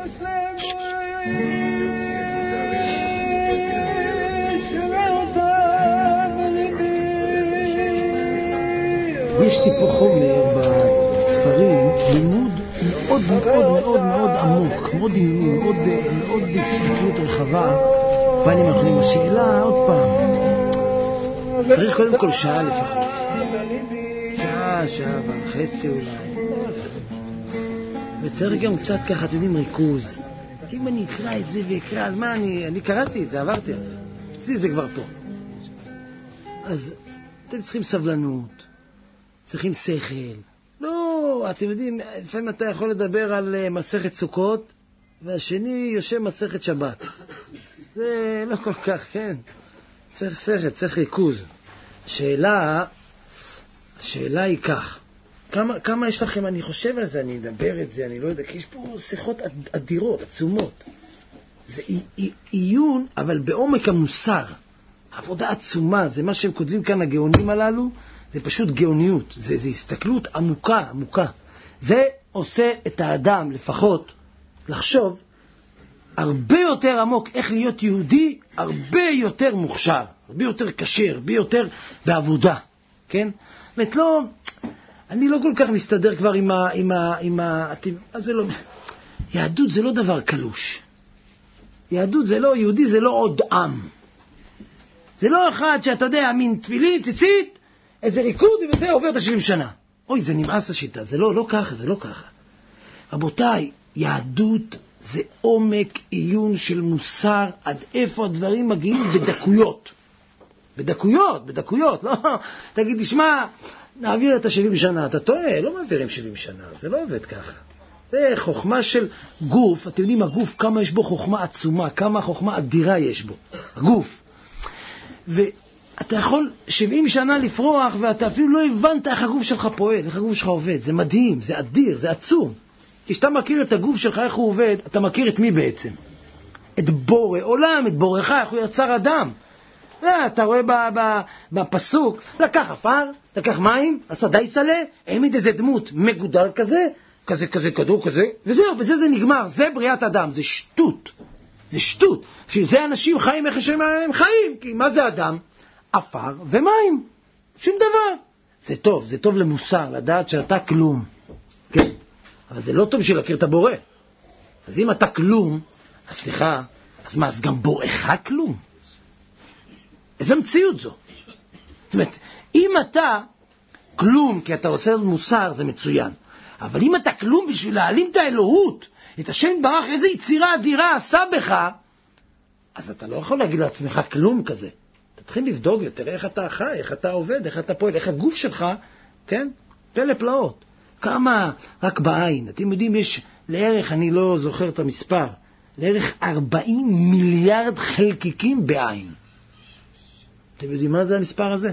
יש טיפו חומר בספרים, לימוד מאוד מאוד מאוד מאוד עמוק, מאוד ענייני, מאוד הסתכלות רחבה, ואני מאחלים השאלה עוד פעם. צריך קודם כל שעה לפחות. שעה וחצי אולי. וצריך גם קצת ככה, אתם יודעים, ריכוז. כי אם אני אקרא את זה ואקרא על מה אני קראתי את זה, עברתי על זה. אצלי זה כבר פה. אז אתם צריכים סבלנות. צריכים שכל. לא, אתם יודעים, לפעמים אתה יכול לדבר על מסכת סוכות, והשני יושב מסכת שבת. זה לא כל כך, כן. צריך שכל, צריך ריכוז. השאלה היא כך. כמה יש לכם, אני חושב על זה, אני אדבר את זה, אני לא יודע, כי יש פה שיחות אדירות, עצומות. זה עיון, אבל בעומק המוסר. עבודה עצומה, זה מה שהם כותבים כאן, הגאונים הללו, זה פשוט גאוניות, זה הסתכלות עמוקה. זה עושה את האדם לפחות לחשוב הרבה יותר עמוק איך להיות יהודי, הרבה יותר מוכשר, הרבה יותר קשר, הרבה יותר בעבודה, כן? זאת לא, אני לא כל כך מסתדר כבר אז זה לא, יהדות זה לא דבר קלוש. יהדות זה לא, יהודי זה לא עוד עם. זה לא אחד שאתה יודע, מין תפילית, ציצית, איזה ריקוד וזה עובר את ה-70 שנה. אוי, זה נמאס השיטה, זה לא ככה, זה לא ככה. רבותיי, יהדות זה עומק עיון של מוסר, עד איפה הדברים מגיעים בדקויות. בדקויות, לא, תגיד, תשמע, נעביר את ה-70 שנה, אתה טועה, לא מעבירים 70 שנה, זה לא עובד ככה. זה חוכמה של גוף, אתם יודעים, הגוף, כמה יש בו חוכמה עצומה, כמה חוכמה אדירה יש בו, הגוף. ואתה יכול 70 שנה לפרוח, ואתה אפילו לא הבנת איך הגוף שלך פועל, איך הגוף שלך עובד. זה מדהים, זה אדיר, זה עצום. כשאתה מכיר את הגוף שלך, איך הוא עובד, אתה מכיר את מי בעצם? את בורא עולם, את בורך, איך הוא יצר אדם. אתה רואה בפסוק, לקח אפר, לקח מים, עשה דייסלה, העמיד איזה דמות מגודל כזה, כדור כזה, וזהו, וזה זה נגמר. זה בריאת אדם, זה שטות. זה שטות. שזה אנשים חיים איך שהם חיים, כי מה זה אדם? אפר ומים. שום דבר. זה טוב למוסר, לדעת שאתה כלום. כן. אבל זה לא טוב להכיר את הבורא. אז אם אתה כלום, אז סליחה, אז מה, אז גם בורך כלום? איזה מציאות זו? זאת אומרת, אם אתה כלום, כי אתה רוצה מוסר, זה מצוין. אבל אם אתה כלום בשביל להעלים את האלוהות, את השם ברח, איזה יצירה אדירה עשה בך, אז אתה לא יכול להגיד לעצמך כלום כזה. תתחיל לבדוק יותר איך אתה חי, איך אתה עובד, איך אתה פועל, איך הגוף שלך, כן? פלא פלאות. כמה רק בעין. אתם יודעים, יש לערך, אני לא זוכר את המספר, לערך 40 מיליארד חלקיקים בעין. אתם יודעים מה זה המספר הזה?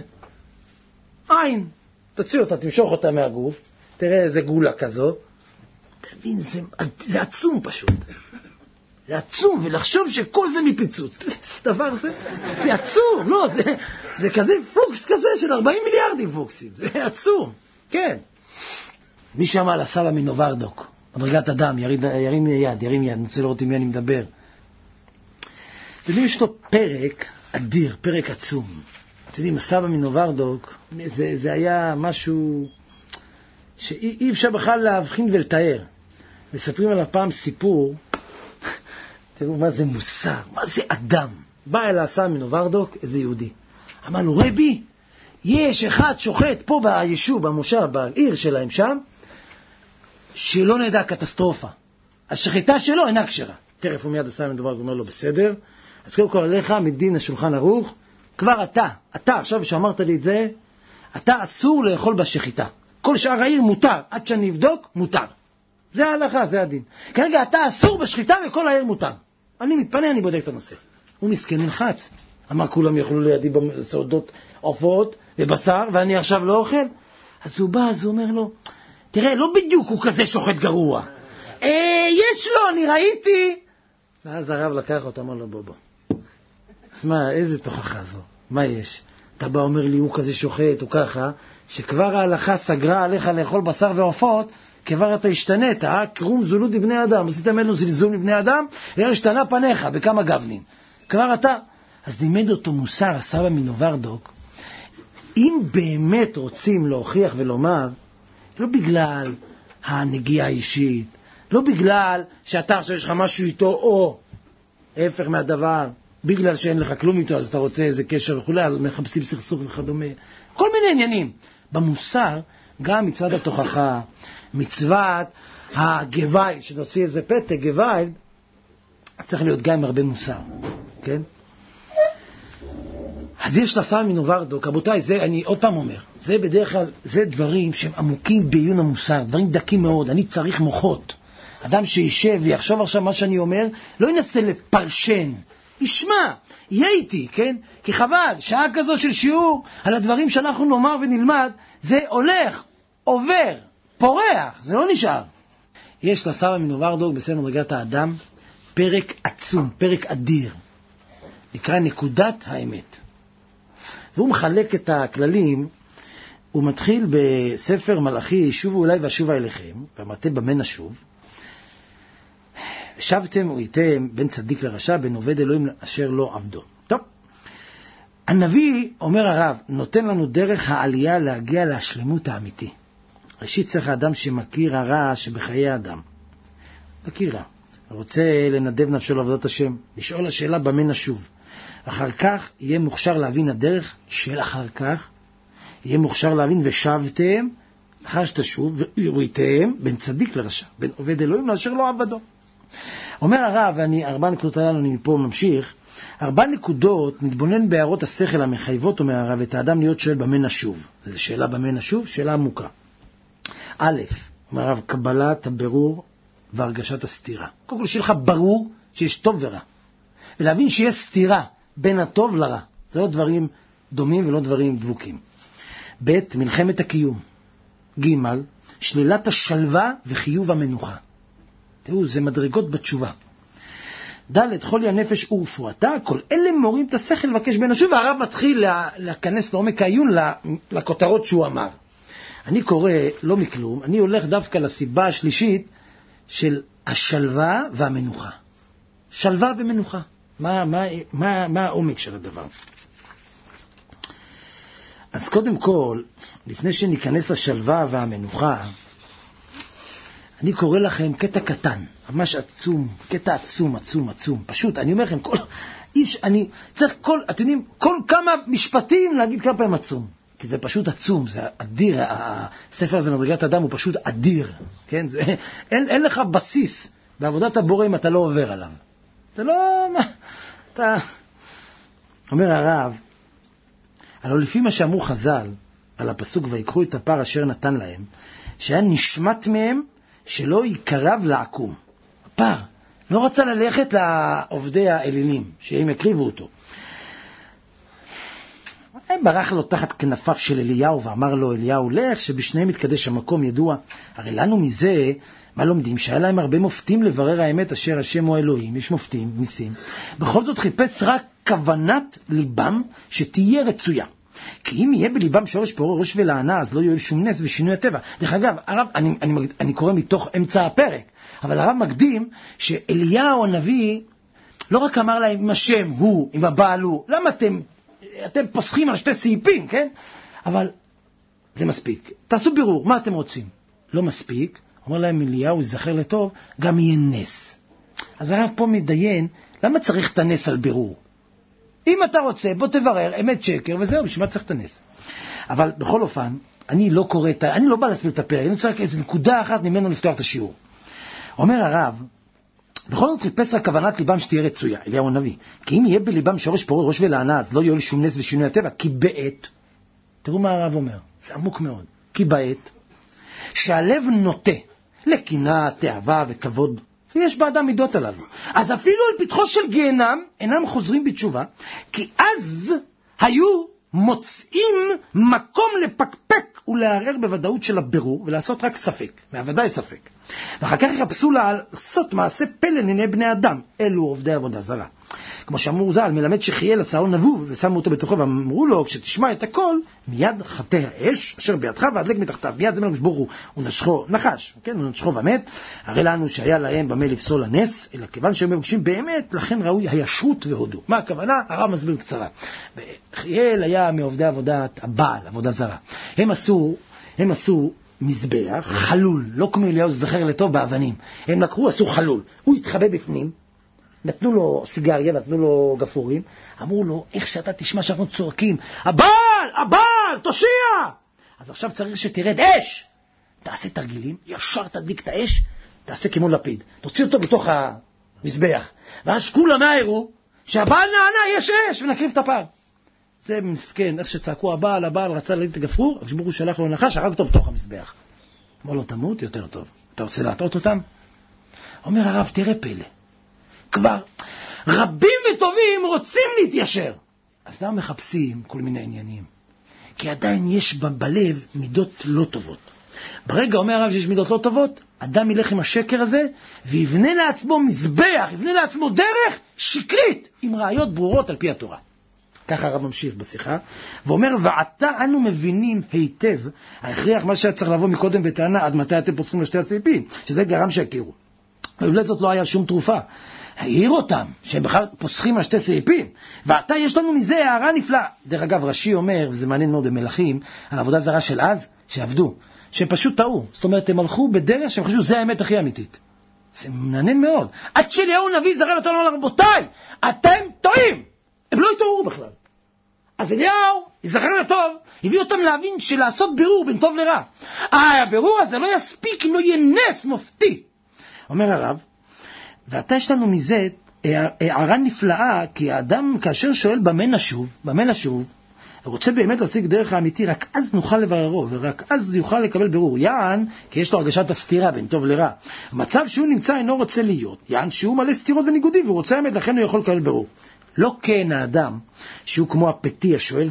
עין. תוציא אותה, תמשוך אותה מהגוף, תראה איזה גולה כזו. תבין, זה עצום פשוט. זה עצום, ולחשוב שכל זה מפיצוץ. דבר זה עצום, לא, זה כזה פוקס כזה של 40 מיליארדים פוקסים. זה עצום, כן. מי שמע על הסבא מנוברדוק, מדרגת אדם, ירים יד, אני רוצה לראות עם מי אני מדבר. יש לו פרק אדיר, פרק עצום. אתם יודעים, הסבא מנוברדוק, זה היה משהו שאי אפשר בכלל להבחין ולתאר. מספרים על הפעם סיפור, תראו מה זה מוסר, מה זה אדם. בא אל הסבא מנוברדוק, איזה יהודי. אמר לו, רבי, יש אחד שוחט פה ביישוב, במושב, בעיר שלהם שם, שלא נדע קטסטרופה. השחיטה שלו אינה כשרה. תכף ומיד הסבא מנוברדוק אומר לו, בסדר. אז קודם כל עליך מדין השולחן ערוך, כבר אתה עכשיו שאמרת לי את זה, אתה אסור לאכול בשחיטה. כל שאר העיר מותר, עד שאני אבדוק, מותר. זה ההלכה, זה הדין. כרגע אתה אסור בשחיטה וכל העיר מותר. אני מתפנה, אני בודק את הנושא. הוא מסכן נלחץ. אמר, כולם יכולו לידי בסעודות עופות ובשר, ואני עכשיו לא אוכל. אז הוא בא, אז הוא אומר לו, תראה, לא בדיוק הוא כזה שוחט גרוע. יש לו, אני ראיתי. ואז הרב לקח אותו, אמר לו, בוא. אז מה, איזה תוכחה זו? מה יש? אתה בא אומר לי, הוא כזה שוחט, הוא ככה, שכבר ההלכה סגרה עליך לאכול בשר ועופות, כבר אתה השתנית, קרום זולות לבני אדם, עשית ממנו זלזול לבני אדם, השתנה פניך בכמה גוונים. כבר אתה, אז לימד אותו מוסר, הסבא מנוברדוק, אם באמת רוצים להוכיח ולומר, לא בגלל הנגיעה האישית, לא בגלל שאתה עכשיו יש לך משהו איתו, או ההפך מהדבר, בגלל שאין לך כלום איתו, אז אתה רוצה איזה קשר וכו', אז מחפשים סכסוך וכדומה. כל מיני עניינים. במוסר, גם מצוות התוכחה, מצוות הגוואי, שנוציא איזה פתק, גוואי, צריך להיות גם עם הרבה מוסר. כן? אז יש לסבא מנוברדוק, רבותיי, זה אני עוד פעם אומר, זה בדרך כלל, זה דברים שהם עמוקים בעיון המוסר, דברים דקים מאוד, אני צריך מוחות. אדם שישב ויחשוב עכשיו מה שאני אומר, לא ינסה לפרשן, ישמע, יהיה איתי, כן? כי חבל, שעה כזו של שיעור על הדברים שאנחנו נאמר ונלמד, זה הולך, עובר, פורח, זה לא נשאר. יש לסבא מנוברדוק בספר מדרגת האדם פרק עצום, פרק אדיר, נקרא נקודת האמת. והוא מחלק את הכללים, הוא מתחיל בספר מלאכי, שובו אליי ואשובה אליכם, ואמרתם במה נשוב, שבתם וראיתם בין צדיק לרשע, בין עובד אלוהים אשר לא עבדו. טוב, הנביא, אומר הרב, נותן לנו דרך העלייה להגיע להשלמות האמיתי. ראשית צריך האדם שמכיר הרע שבחיי האדם. מכיר רע. רוצה לנדב נפשו לעבודת השם, לשאול השאלה במה נשוב. אחר כך יהיה מוכשר להבין הדרך של אחר כך, יהיה מוכשר להבין ושבתם, אחר שתשוב, וראיתם בין צדיק לרשע, בין עובד אלוהים לאשר לא עבדו. אומר הרב, ואני 4 נקודות עלינו, אני מפה ממשיך, 4 נקודות נתבונן בהערות השכל המחייבות, אומר הרב, את האדם להיות שואל במה נשוב. זו שאלה במה נשוב, שאלה עמוקה. א', אומר הרב, קבלת הברור והרגשת הסתירה. קודם כל, שיהיה לך ברור שיש טוב ורע. ולהבין שיש סתירה בין הטוב לרע. זה לא דברים דומים ולא דברים דבוקים. ב', מלחמת הקיום. ג', שלילת השלווה וחיוב המנוחה. תראו, זה מדרגות בתשובה. ד', חולי הנפש ורפואתה, כל אלה מורים את השכל לבקש בין השוב, והרב מתחיל להיכנס לעומק העיון לכותרות שהוא אמר. אני קורא לא מכלום, אני הולך דווקא לסיבה השלישית של השלווה והמנוחה. שלווה ומנוחה. מה העומק של הדבר? אז קודם כל, לפני שניכנס לשלווה והמנוחה, אני קורא לכם קטע קטן, ממש עצום, קטע עצום, עצום, עצום. פשוט, אני אומר לכם, אני צריך אתם יודעים, כל כמה משפטים להגיד כמה פעמים עצום. כי זה פשוט עצום, זה אדיר, הספר הזה מדרגת אדם הוא פשוט אדיר, כן? אין לך בסיס בעבודת הבורא אם אתה לא עובר עליו. זה לא, אתה... אומר הרב, הלוא לפי מה שאמרו חז"ל על הפסוק ויקחו את הפר אשר נתן להם, שהיה נשמט מהם שלא יקרב לעקום. הפר לא רצה ללכת לעובדי האלילים, שהם יקריבו אותו. ברח לו תחת כנפיו של אליהו ואמר לו אליהו, לך שבשניהם מתקדש המקום ידוע. הרי לנו מזה, מה לומדים? שהיה להם הרבה מופתים לברר האמת אשר השם הוא אלוהים, יש מופתים, ניסים. בכל זאת חיפש רק כוונת ליבם שתהיה רצויה. כי אם יהיה בליבם שורש פורה ראש ולענה, אז לא יהיה שום נס ושינוי הטבע. דרך אגב, הרב, אני קורא מתוך אמצע הפרק, אבל הרב מקדים שאליהו הנביא לא רק אמר להם עם השם הוא, עם הבעל הוא, למה אתם פוסחים על 2 סעיפים, כן? אבל זה מספיק. תעשו בירור, מה אתם רוצים? לא מספיק. אומר להם אליהו, יזכר לטוב, גם יהיה נס. אז הרב פה מדיין, למה צריך את הנס על בירור? אם אתה רוצה, בוא תברר, אמת שקר, וזהו, בשביל מה צריך את הנס? אבל בכל אופן, אני לא בא להסביר את הפרק, אני צריך איזו נקודה אחת ממנו לפתוח את השיעור. אומר הרב, בכל זאת חיפש רק כוונת ליבם שתהיה רצויה, אליהו הנביא. כי אם יהיה בליבם שורש פורה ראש ולענה, אז לא יהיה שום נס ושינוי הטבע, כי בעת, תראו מה הרב אומר, זה עמוק מאוד, כי בעת, שהלב נוטה לקנאה, תאווה וכבוד, ויש באדם מידות הללו. אז אפילו על פתחו של גיהנם אינם חוזרים בתשובה, כי אז היו מוצאים מקום לפקפק ולערער בוודאות של הבירור, ולעשות רק ספק, מהוודאי ספק. ואחר כך יחפשו לעשות מעשה פלא לעיני בני אדם, אלו עובדי עבודה זרה. כמו שאמרו ז"ל, מלמד שחייל השעון נבוב, ושמו אותו בתוכו, ואמרו לו, כשתשמע את הכל, מיד חטא האש, אשר בידך והדלק מתחתיו. מיד זה מלך ברוך הוא נשכו, נחש, כן, הוא נשכו ומת. הרי לנו שהיה להם במה לפסול הנס, אלא כיוון שהם מבקשים באמת, לכן ראוי הישרות והודו. מה הכוונה? הרב מסביר קצרה. חייל היה מעובדי עבודת הבעל, עבודה זרה. הם עשו מזבח, חלול, לא כמו אליהו זכר לטוב באבנים. הם לקחו, עשו חלול. הוא התחבא בפנים, נתנו לו סיגריה, נתנו לו גפורים, אמרו לו, איך שאתה תשמע שאנחנו צורקים, הבעל, תושיע! אז עכשיו צריך שתרד אש. תעשה תרגילים, ישר תדליק את האש, תעשה כמו לפיד. תוציא אותו בתוך המזבח. ואז כולם מהירו, שהבעל נענה, יש אש, ונקריב את הפער. זה מסכן, איך שצעקו הבעל רצה להגיד את הגפרור, הקדוש ברוך הוא שלח לו נחש, הרג אותו בתוך המזבח. אמר לו, תמות יותר טוב. אתה רוצה להטעות אותם? אומר הרב, תראה פלא. כבר רבים וטובים רוצים להתיישר. אז למה מחפשים כל מיני עניינים? כי עדיין יש בלב מידות לא טובות. ברגע אומר הרב שיש מידות לא טובות, אדם ילך עם השקר הזה, ויבנה לעצמו מזבח, יבנה לעצמו דרך שקרית, עם ראיות ברורות על פי התורה. ככה הרב ממשיך בשיחה, ואומר, ועתה אנו מבינים היטב, ההכריח מה שהיה צריך לבוא מקודם בטענה, עד מתי אתם פוסחים לשתי הסעיפים, שזה גרם שהכירו. ולולא זאת לא היה שום תרופה. העיר אותם, שהם בכלל פוסחים על שתי סעיפים, ועתה יש לנו מזה הערה נפלאה. דרך אגב, רש"י אומר, וזה מעניין מאוד במלכים, על עבודה זרה של אז, שעבדו, שהם פשוט טעו. זאת אומרת, הם הלכו בדרך שהם חשבו, זה האמת הכי אמיתית. זה מעניין מאוד. עד שאליהו נביא זרע אותו לומר, רבותיי, אתם טועים. הם לא התעוררו בכלל. אז אליהו, יזכר לטוב, הביא אותם להבין שלעשות בירור בין טוב לרע. הבירור הזה לא יספיק אם לא יהיה נס מופתי. אומר הרב, ועתה יש לנו מזה הערה נפלאה, כי האדם כאשר שואל במה נשוב, ורוצה באמת להשיג דרך האמיתי, רק אז נוכל לבררו, ורק אז יוכל לקבל בירור. יען, כי יש לו הרגשת הסתירה בין טוב לרע. מצב שהוא נמצא אינו רוצה להיות, יען שהוא מלא סתירות וניגודים, והוא רוצה האמת, לכן הוא יכול לקבל בירור. לא כן האדם, שהוא כמו הפתי, שואל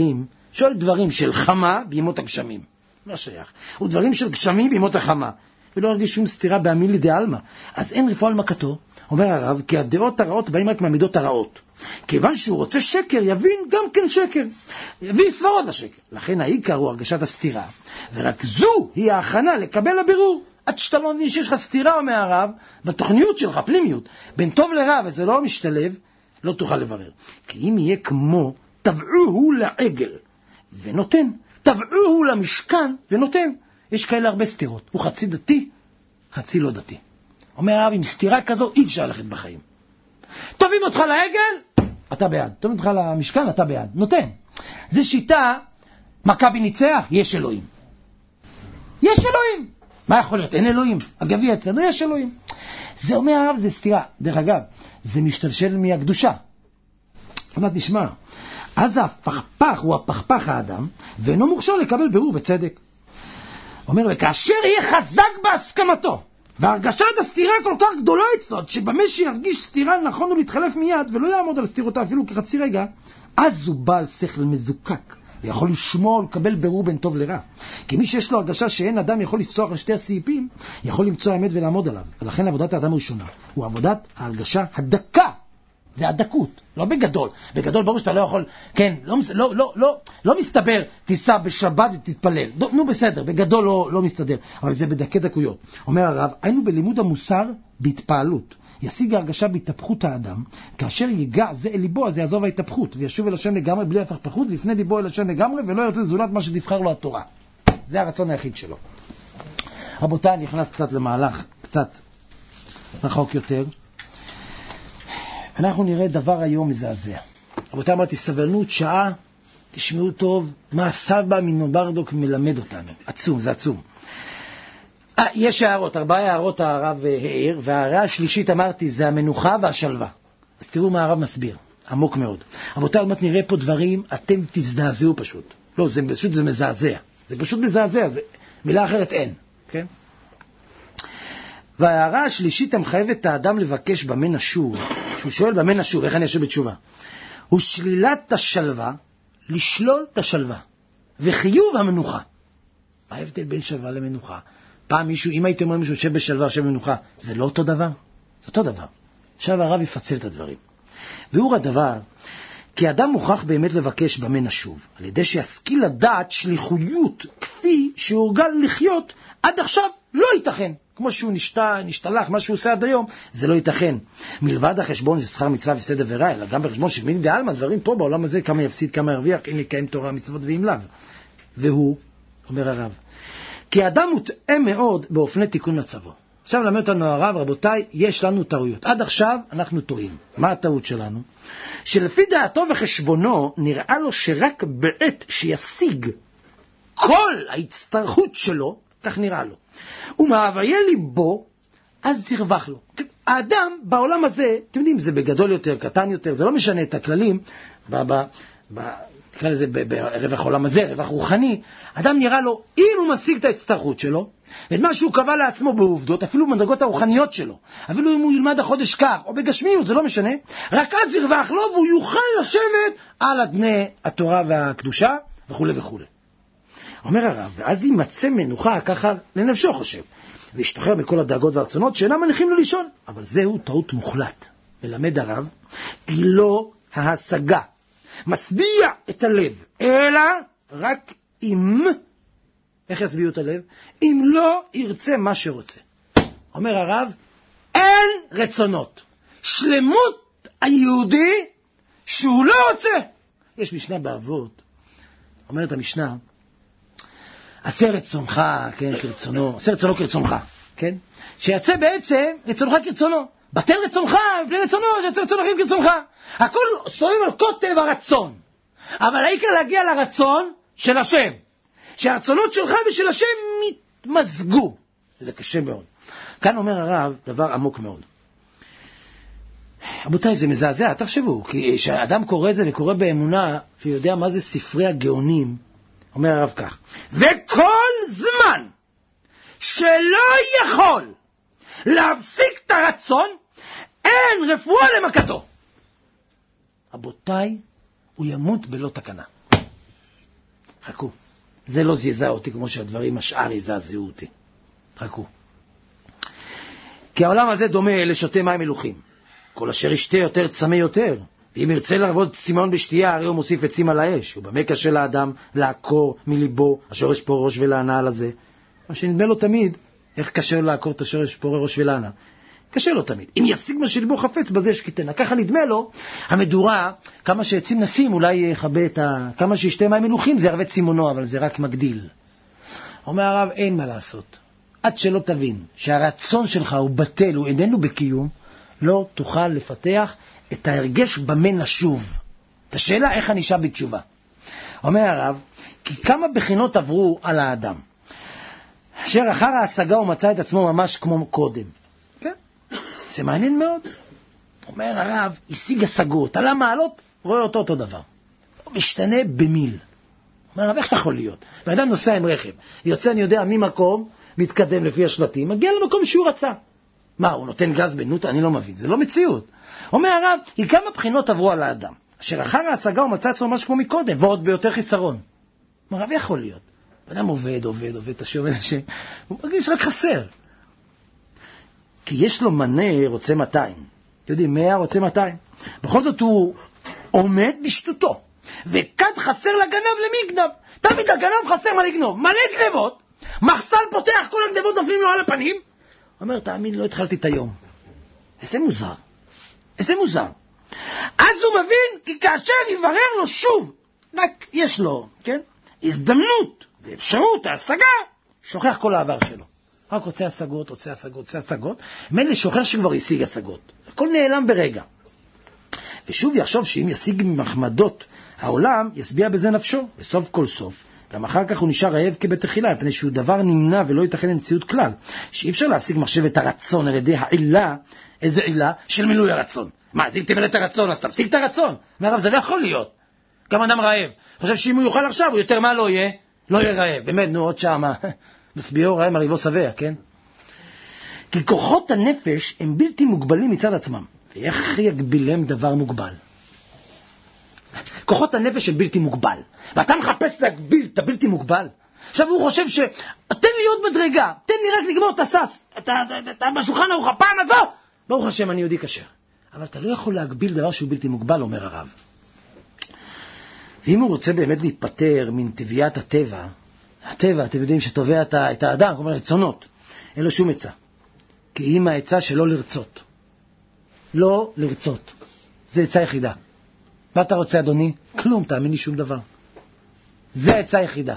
דברים של חמה בימות הגשמים. לא שייך. הוא דברים של גשמים בימות החמה. ולא הרגיש שום סתירה באמילי דעלמא. אז אין רפואה על מכתו, אומר הרב, כי הדעות הרעות באים רק מהמידות הרעות. כיוון שהוא רוצה שקר, יבין גם כן שקר. יביא סברות לשקר. לכן העיקר הוא הרגשת הסתירה. ורק זו היא ההכנה לקבל הבירור. עד שאתה לא מבין שיש לך סתירה מהרב, בתוכניות שלך, פנימיות, בין טוב לרע, וזה לא משתלב, לא תוכל לברר. כי אם יהיה כמו, תבעוהו לעגל ונותן. תבעוהו למשכן ונותן. יש כאלה הרבה סתירות. הוא חצי דתי, חצי לא דתי. אומר הרב, עם סתירה כזו אי אפשר ללכת בחיים. טובים אותך לעגל, אתה בעד. טובים אותך למשכן, אתה בעד. נותן. זה שיטה, מכבי ניצח, יש אלוהים. יש אלוהים. מה יכול להיות? אין אלוהים. הגביע אצלנו, יש אלוהים. זה אומר הרב, זה סתירה. דרך אגב, זה משתלשל מהקדושה. אומרת, נשמע. אז הפכפך הוא הפכפך האדם, ואינו מוכשר לקבל בירור וצדק. אומר, וכאשר יהיה חזק בהסכמתו, והרגשת הסתירה כל כך גדולה אצלו, שבמה שירגיש סתירה נכון הוא להתחלף מיד, ולא יעמוד על סתירותיו אפילו כחצי רגע, אז הוא בעל שכל מזוקק, ויכול לשמוע ולקבל בירור בין טוב לרע. כי מי שיש לו הרגשה שאין אדם יכול לפסוח על שתי הסעיפים, יכול למצוא האמת ולעמוד עליו. ולכן עבודת האדם הראשונה, הוא עבודת ההרגשה הדקה. זה הדקות, לא בגדול. בגדול ברור שאתה לא יכול, כן, לא מסתבר, תיסע בשבת ותתפלל. נו בסדר, בגדול לא מסתדר, אבל זה בדקי דקויות. אומר הרב, היינו בלימוד המוסר בהתפעלות. ישיג הרגשה בהתהפכות האדם, כאשר ייגע זה אל ליבו, אז יעזוב ההתהפכות, וישוב אל השם לגמרי בלי הפכפכות, לפני ליבו אל השם לגמרי, ולא ירצה זולת מה שתבחר לו התורה. זה הרצון היחיד שלו. רבותיי, נכנס קצת למהלך, קצת רחוק יותר. אנחנו נראה דבר היום מזעזע. רבותיי, אמרתי, סבלנות שעה, תשמעו טוב, מה הסבא מנוברדוק מלמד אותנו. עצום, זה עצום. יש הערות, 4 הערות הרב העיר, וההערה השלישית אמרתי, זה המנוחה והשלווה. אז תראו מה הרב מסביר, עמוק מאוד. רבותיי, עוד מעט נראה פה דברים, אתם תזדעזעו פשוט. לא, זה פשוט זה מזעזע. זה פשוט מזעזע, זה מילה אחרת אין, כן? וההערה השלישית המחייבת את האדם לבקש במה נשוב, שהוא שואל במה נשוב, איך אני אשב בתשובה? הוא שלילת השלווה, לשלול את השלווה, וחיוב המנוחה. מה ההבדל בין שלווה למנוחה? פעם מישהו, אם הייתם אומרים מישהו שבשלווה, שבמנוחה, זה לא אותו דבר? זה אותו דבר. עכשיו הרב יפצל את הדברים. והוא הדבר, כי אדם מוכרח באמת לבקש במה נשוב, על ידי שישכיל לדעת שליחויות כפי שהורגל לחיות עד עכשיו לא ייתכן. כמו שהוא נשתלח, מה שהוא עושה עד היום, זה לא ייתכן. מלבד החשבון של שכר מצווה וסדר ורע, אלא גם בחשבון של מיני דעלמא, דברים פה בעולם הזה, כמה יפסיד, כמה ירוויח, אם יקיים תורה, מצוות ואם לאו. והוא, אומר הרב, כי אדם מוטעה מאוד באופני תיקון מצבו. עכשיו למד אותנו הרב, רבותיי, יש לנו טעויות. עד עכשיו אנחנו טועים. מה הטעות שלנו? שלפי דעתו וחשבונו נראה לו שרק בעת שישיג כל ההצטרכות שלו, כך נראה לו, ומהוויה ליבו, אז ירווח לו. האדם בעולם הזה, אתם יודעים, זה בגדול יותר, קטן יותר, זה לא משנה את הכללים, תקרא לזה ברווח עולם הזה, רווח רוחני, אדם נראה לו, אם הוא משיג את ההצטרכות שלו, ואת מה שהוא קבע לעצמו בעובדות, אפילו במדרגות הרוחניות שלו, אפילו אם הוא ילמד החודש כך, או בגשמיות, זה לא משנה, רק אז ירווח לו, והוא יוכל לשבת על אדני התורה והקדושה, וכו' וכו'. אומר הרב, ואז יימצא מנוחה ככה לנפשו חושב, וישתחרר מכל הדאגות והרצונות שאינם מניחים לו לישון. אבל זהו טעות מוחלט. מלמד הרב, כי לא ההשגה משביע את הלב, אלא רק אם, איך ישביעו את הלב? אם לא ירצה מה שרוצה. אומר הרב, אין רצונות. שלמות היהודי שהוא לא רוצה. יש משנה באבות, אומרת המשנה, עשה רצונך, כן, כרצונו, עשה רצונו כרצונך, כן? שיצא בעצם רצונך כרצונו. בטל רצונך, בלי רצונו, שיצא רצונך כרצונך. הכל סובב על קוטב הרצון. אבל העיקר להגיע לרצון של השם. שהרצונות שלך ושל השם מתמזגו. זה קשה מאוד. כאן אומר הרב דבר עמוק מאוד. רבותיי, זה מזעזע, תחשבו, כי כשאדם קורא את זה וקורא באמונה, ויודע מה זה ספרי הגאונים, אומר הרב כך, וכל זמן שלא יכול להפסיק את הרצון, אין רפואה למכתו. רבותיי, הוא ימות בלא תקנה. חכו, זה לא זעזע אותי כמו שהדברים השאר יזעזעו אותי. חכו. כי העולם הזה דומה לשותה מים מלוחים. כל אשר ישתה יותר צמא יותר. ואם ירצה לרבות סימון בשתייה, הרי הוא מוסיף עצים על האש. ובמה קשה לאדם לעקור מליבו השורש פורה ראש ולענה על הזה. מה שנדמה לו תמיד, איך קשה לו לעקור את השורש פורה ראש ולענה? קשה לו תמיד. אם ישיג מה שליבו חפץ, בזה שקיתנה. ככה נדמה לו, המדורה, כמה שעצים נשים, אולי יחבא את כמה שישתה מים מלוחים, זה ירווה צימונו, אבל זה רק מגדיל. אומר הרב, אין מה לעשות. עד שלא תבין שהרצון שלך הוא בטל, הוא איננו בקיום, לא תוכל לפתח את ההרגש במה נשוב. את השאלה איך אני שב בתשובה. אומר הרב, כי כמה בחינות עברו על האדם, אשר אחר ההשגה הוא מצא את עצמו ממש כמו קודם. כן? זה מעניין מאוד. אומר הרב, השיג השגות, על המעלות, רואה אותו דבר. הוא משתנה במיל. אומר הרב, איך יכול להיות? ואדם נוסע עם רכב, יוצא אני יודע ממקום, מתקדם לפי השלטים, מגיע למקום שהוא רצה. מה, הוא נותן גז בנוטה? אני לא מבין, זה לא מציאות. אומר הרב, היא כמה בחינות עברו על האדם, אשר אחר ההשגה הוא מצא עצמו משהו כמו מקודם, ועוד ביותר חיסרון. אומר הרב, יכול להיות. אדם עובד, תשאיר אנשים, הוא מרגיש רק חסר. כי יש לו מנה רוצה 200. יודעים, 100 רוצה 200. בכל זאת הוא עומד בשטותו. וכד חסר לגנב למי יגנב. תמיד הגנב חסר מה לגנוב. מלא גנבות. מחסל פותח, כל הגנבות נופלים לו על הפנים. אומר, תאמין, לא התחלתי את היום. איזה מוזר. איזה מוזר. אז הוא מבין, כי כאשר יברר לו שוב, רק יש לו, כן? הזדמנות ואפשרות, ההשגה, שוכח כל העבר שלו. רק רוצה השגות, רוצה השגות. מילא שוכח שכבר השיג השגות. הכל נעלם ברגע. ושוב יחשוב שאם ישיג ממחמדות העולם, ישביע בזה נפשו. בסוף כל סוף, גם אחר כך הוא נשאר רעב כבתחילה, מפני שהוא דבר נמנע ולא ייתכן למציאות כלל. שאי אפשר להפסיק מחשבת הרצון על ידי העילה, איזה עילה? של מילוי הרצון. מה, אז אם תמלא את הרצון, אז תפסיק את הרצון. מהרב, זה לא יכול להיות. גם אדם רעב. חושב שאם הוא יוכל עכשיו, הוא יותר מה לא יהיה? לא יהיה רעב. באמת, נו, עוד שעה, מה? מסביעו רעב מריבו שבע, כן? כי כוחות הנפש הם בלתי מוגבלים מצד עצמם. ואיך יגבילם דבר מוגבל? כוחות הנפש הם בלתי מוגבל. ואתה מחפש להגביל את הבלתי מוגבל. עכשיו הוא חושב תן לי עוד מדרגה, תן לי רק לגמור את הסס. אתה בשולחן ארוך הפעם הזו. ברוך השם, אני יהודי כשר. אבל אתה לא יכול להגביל דבר שהוא בלתי מוגבל, אומר הרב. ואם הוא רוצה באמת להיפטר מנטביית הטבע, הטבע, אתם יודעים שטובע את האדם, כלומר לצונות, אין לו שום עצה. כי אם העצה שלא לרצות. לא לרצות. זה עצה יחידה. מה אתה רוצה, אדוני? כלום, תאמין לי שום דבר. זה העצה היחידה.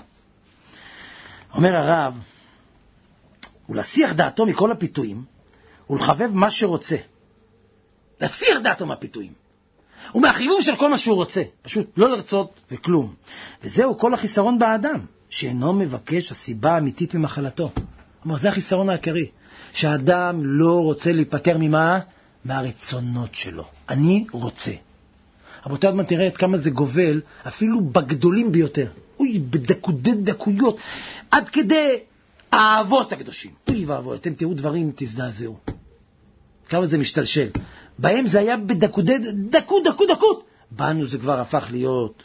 אומר הרב, ולהסיח דעתו מכל הפיתויים, ולחבב מה שרוצה. להסיח דעתו מהפיתויים. ומהחיבוב של כל מה שהוא רוצה. פשוט לא לרצות וכלום. וזהו כל החיסרון באדם, שאינו מבקש הסיבה האמיתית ממחלתו. כלומר, זה החיסרון העיקרי. שהאדם לא רוצה להיפטר ממה? מהרצונות שלו. אני רוצה. רבותי, עוד מה תראה את כמה זה גובל, אפילו בגדולים ביותר. אוי, בדקויות. עד כדי האהבות הקדושים. אוי ואבוי, אתם תראו דברים, תזדעזעו. כמה זה משתלשל. בהם זה היה דקות. בנו זה כבר הפך להיות.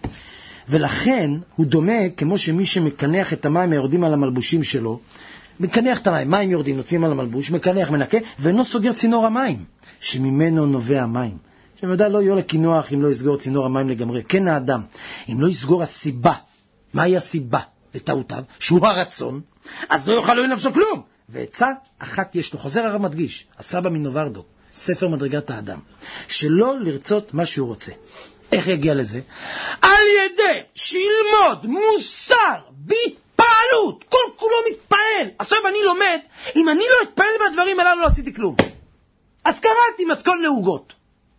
ולכן הוא דומה כמו שמי שמקנח את המים היורדים על המלבושים שלו, מקנח את המים, מים יורדים, נוטפים על המלבוש, מקנח, מנקה, ואינו סוגר צינור המים, שממנו נובע המים. שבוודאי לא יהיה לקינוח אם לא יסגור צינור המים לגמרי. כן האדם, אם לא יסגור הסיבה, מהי הסיבה לטעותיו? שהוא הרצון, אז לא יוכל לו לנפשו כלום. ועצה אחת יש לו, חוזר הרב מדגיש, הסבא מנוברדו, ספר מדרגת האדם, שלא לרצות מה שהוא רוצה. איך יגיע לזה? על ידי שילמוד מוסר בהתפעלות, כל כולו מתפעל. עכשיו אני לומד, אם אני לא אתפעל בדברים הללו לא עשיתי כלום. אז קראתי מתכון להוגות.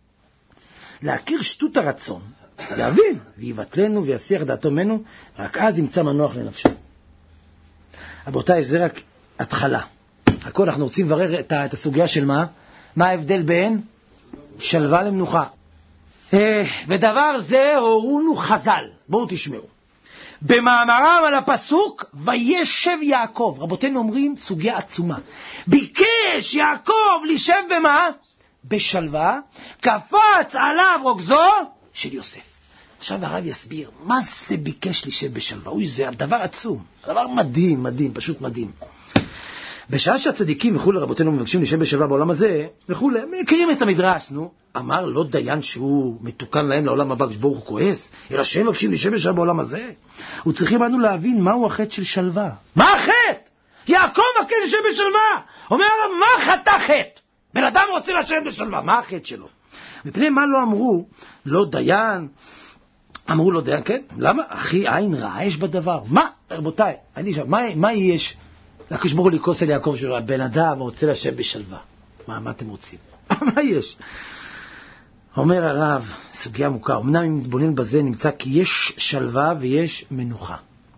להכיר שטות הרצון, להבין, ויבטלנו ויסיח דעתו ממנו, רק אז ימצא מנוח לנפשו. רבותיי, זה רק התחלה. הכל אנחנו רוצים לברר את הסוגיה של מה? מה ההבדל בין שלווה למנוחה. ודבר זה הורונו חז"ל. בואו תשמעו. במאמרם על הפסוק, וישב יעקב. רבותינו אומרים סוגיה עצומה. ביקש יעקב לישב במה? בשלווה. קפץ עליו רוגזו של יוסף. עכשיו הרב יסביר, מה זה ביקש לישב בשלווה? אוי, זה דבר עצום. דבר מדהים, מדהים, פשוט מדהים. בשעה שהצדיקים וכו' רבותינו מבקשים לישב בשלווה בעולם הזה, וכו', מכירים את המדרש, אמר לא דיין שהוא מתוקן להם לעולם הבא, כשברוך הוא כועס, אלא שהם מבקשים לישב בשלווה בעולם הזה. וצריכים לנו להבין מהו החטא של שלווה. מה החטא? יעקב מבקש לישב בשלווה. אומר הרב, מה חטא חטא? בן אדם רוצה לשבת בשלווה, מה החטא שלו? מפני מה לא אמרו, לא דיין, אמרו לו דיין, כן? למה? אחי, עין רעה יש בדבר. מה? רבותיי, אני שם, מה יש? לקדוש ברוך הוא לכעוס על יעקב שלו, הבן אדם רוצה לשבת בשלווה. מה אתם רוצים? מה יש? אומר הרב, סוגיה מוכר, אמנם אם נתבונן בזה נמצא כי יש שלווה ויש מנוחה.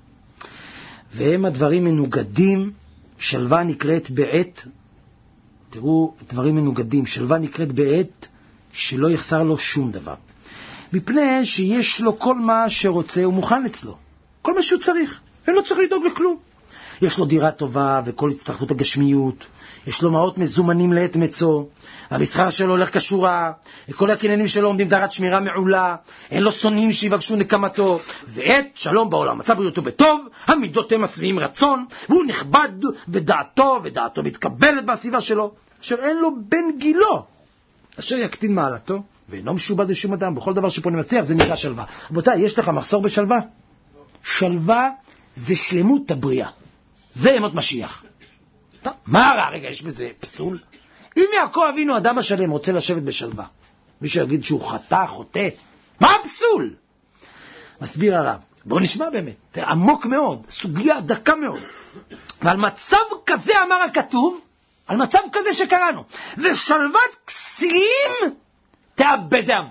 והם הדברים מנוגדים, שלווה נקראת בעת, תראו, דברים מנוגדים, שלווה נקראת בעת שלא יחסר לו שום דבר. מפני שיש לו כל מה שרוצה, הוא מוכן אצלו. כל מה שהוא צריך, אין לו צריך לדאוג לכלום. יש לו דירה טובה וכל הצטרכות הגשמיות, יש לו מעות מזומנים לעת מצו, המסחר שלו הולך כשורה, כל הקניינים שלו עומדים תחת שמירה מעולה, אין לו שונאים שיבקשו נקמתו, ועת שלום בעולם, מצב בריאותו בטוב, המידות הם משביעים רצון, והוא נכבד בדעתו, ודעתו מתקבלת בסביבה שלו, אשר אין לו בן גילו, אשר יקטין מעלתו, ואינו משובד לשום אדם, בכל דבר שפה נמצח זה נקרא שלווה. רבותיי, יש לך מחסור בשלווה? שלווה זה שלמות הבריאה. זה ימות משיח. טוב, מה רע? רגע, יש בזה פסול? אם יעקב אבינו, אדם השלם, רוצה לשבת בשלווה, מישהו יגיד שהוא חוטא, מה הפסול? מסביר הרב. בואו נשמע באמת, עמוק מאוד, סוגיה דקה מאוד. ועל מצב כזה אמר הכתוב, על מצב כזה שקראנו, ושלוות כסילים תאבדם.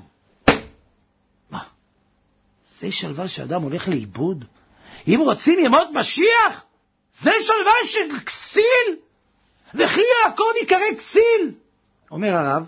מה? זה שלווה שאדם הולך לאיבוד? אם רוצים ימות משיח, זה שלווה של כסיל, וכי יעקב יקרא כסיל. אומר הרב,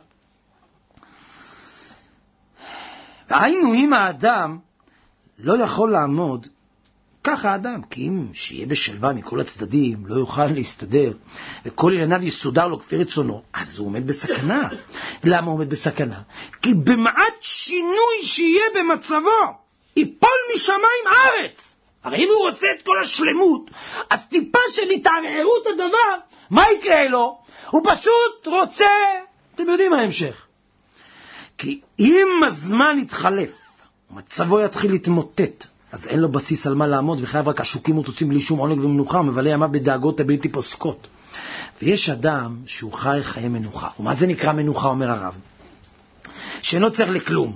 והיינו אם האדם לא יכול לעמוד, ככה האדם, כי אם שיהיה בשלווה מכל הצדדים, לא יוכל להסתדר, וכל ענייניו יסודר לו כפי רצונו, אז הוא עומד בסכנה. למה הוא עומד בסכנה? כי במעט שינוי שיהיה במצבו, ייפול משמיים ארץ. הרי אם הוא רוצה את כל השלמות, אז טיפה של התערערות הדבר, מה יקרה לו? הוא פשוט רוצה, אתם יודעים מה ההמשך. כי אם הזמן יתחלף, מצבו יתחיל להתמוטט, אז אין לו בסיס על מה לעמוד, וחייב רק השוקים ותוצאים בלי שום עונג ומנוחה, מבלה ימיו בדאגות הבלתי פוסקות. ויש אדם שהוא חי חיי מנוחה. ומה זה נקרא מנוחה, אומר הרב? שאינו צריך לכלום.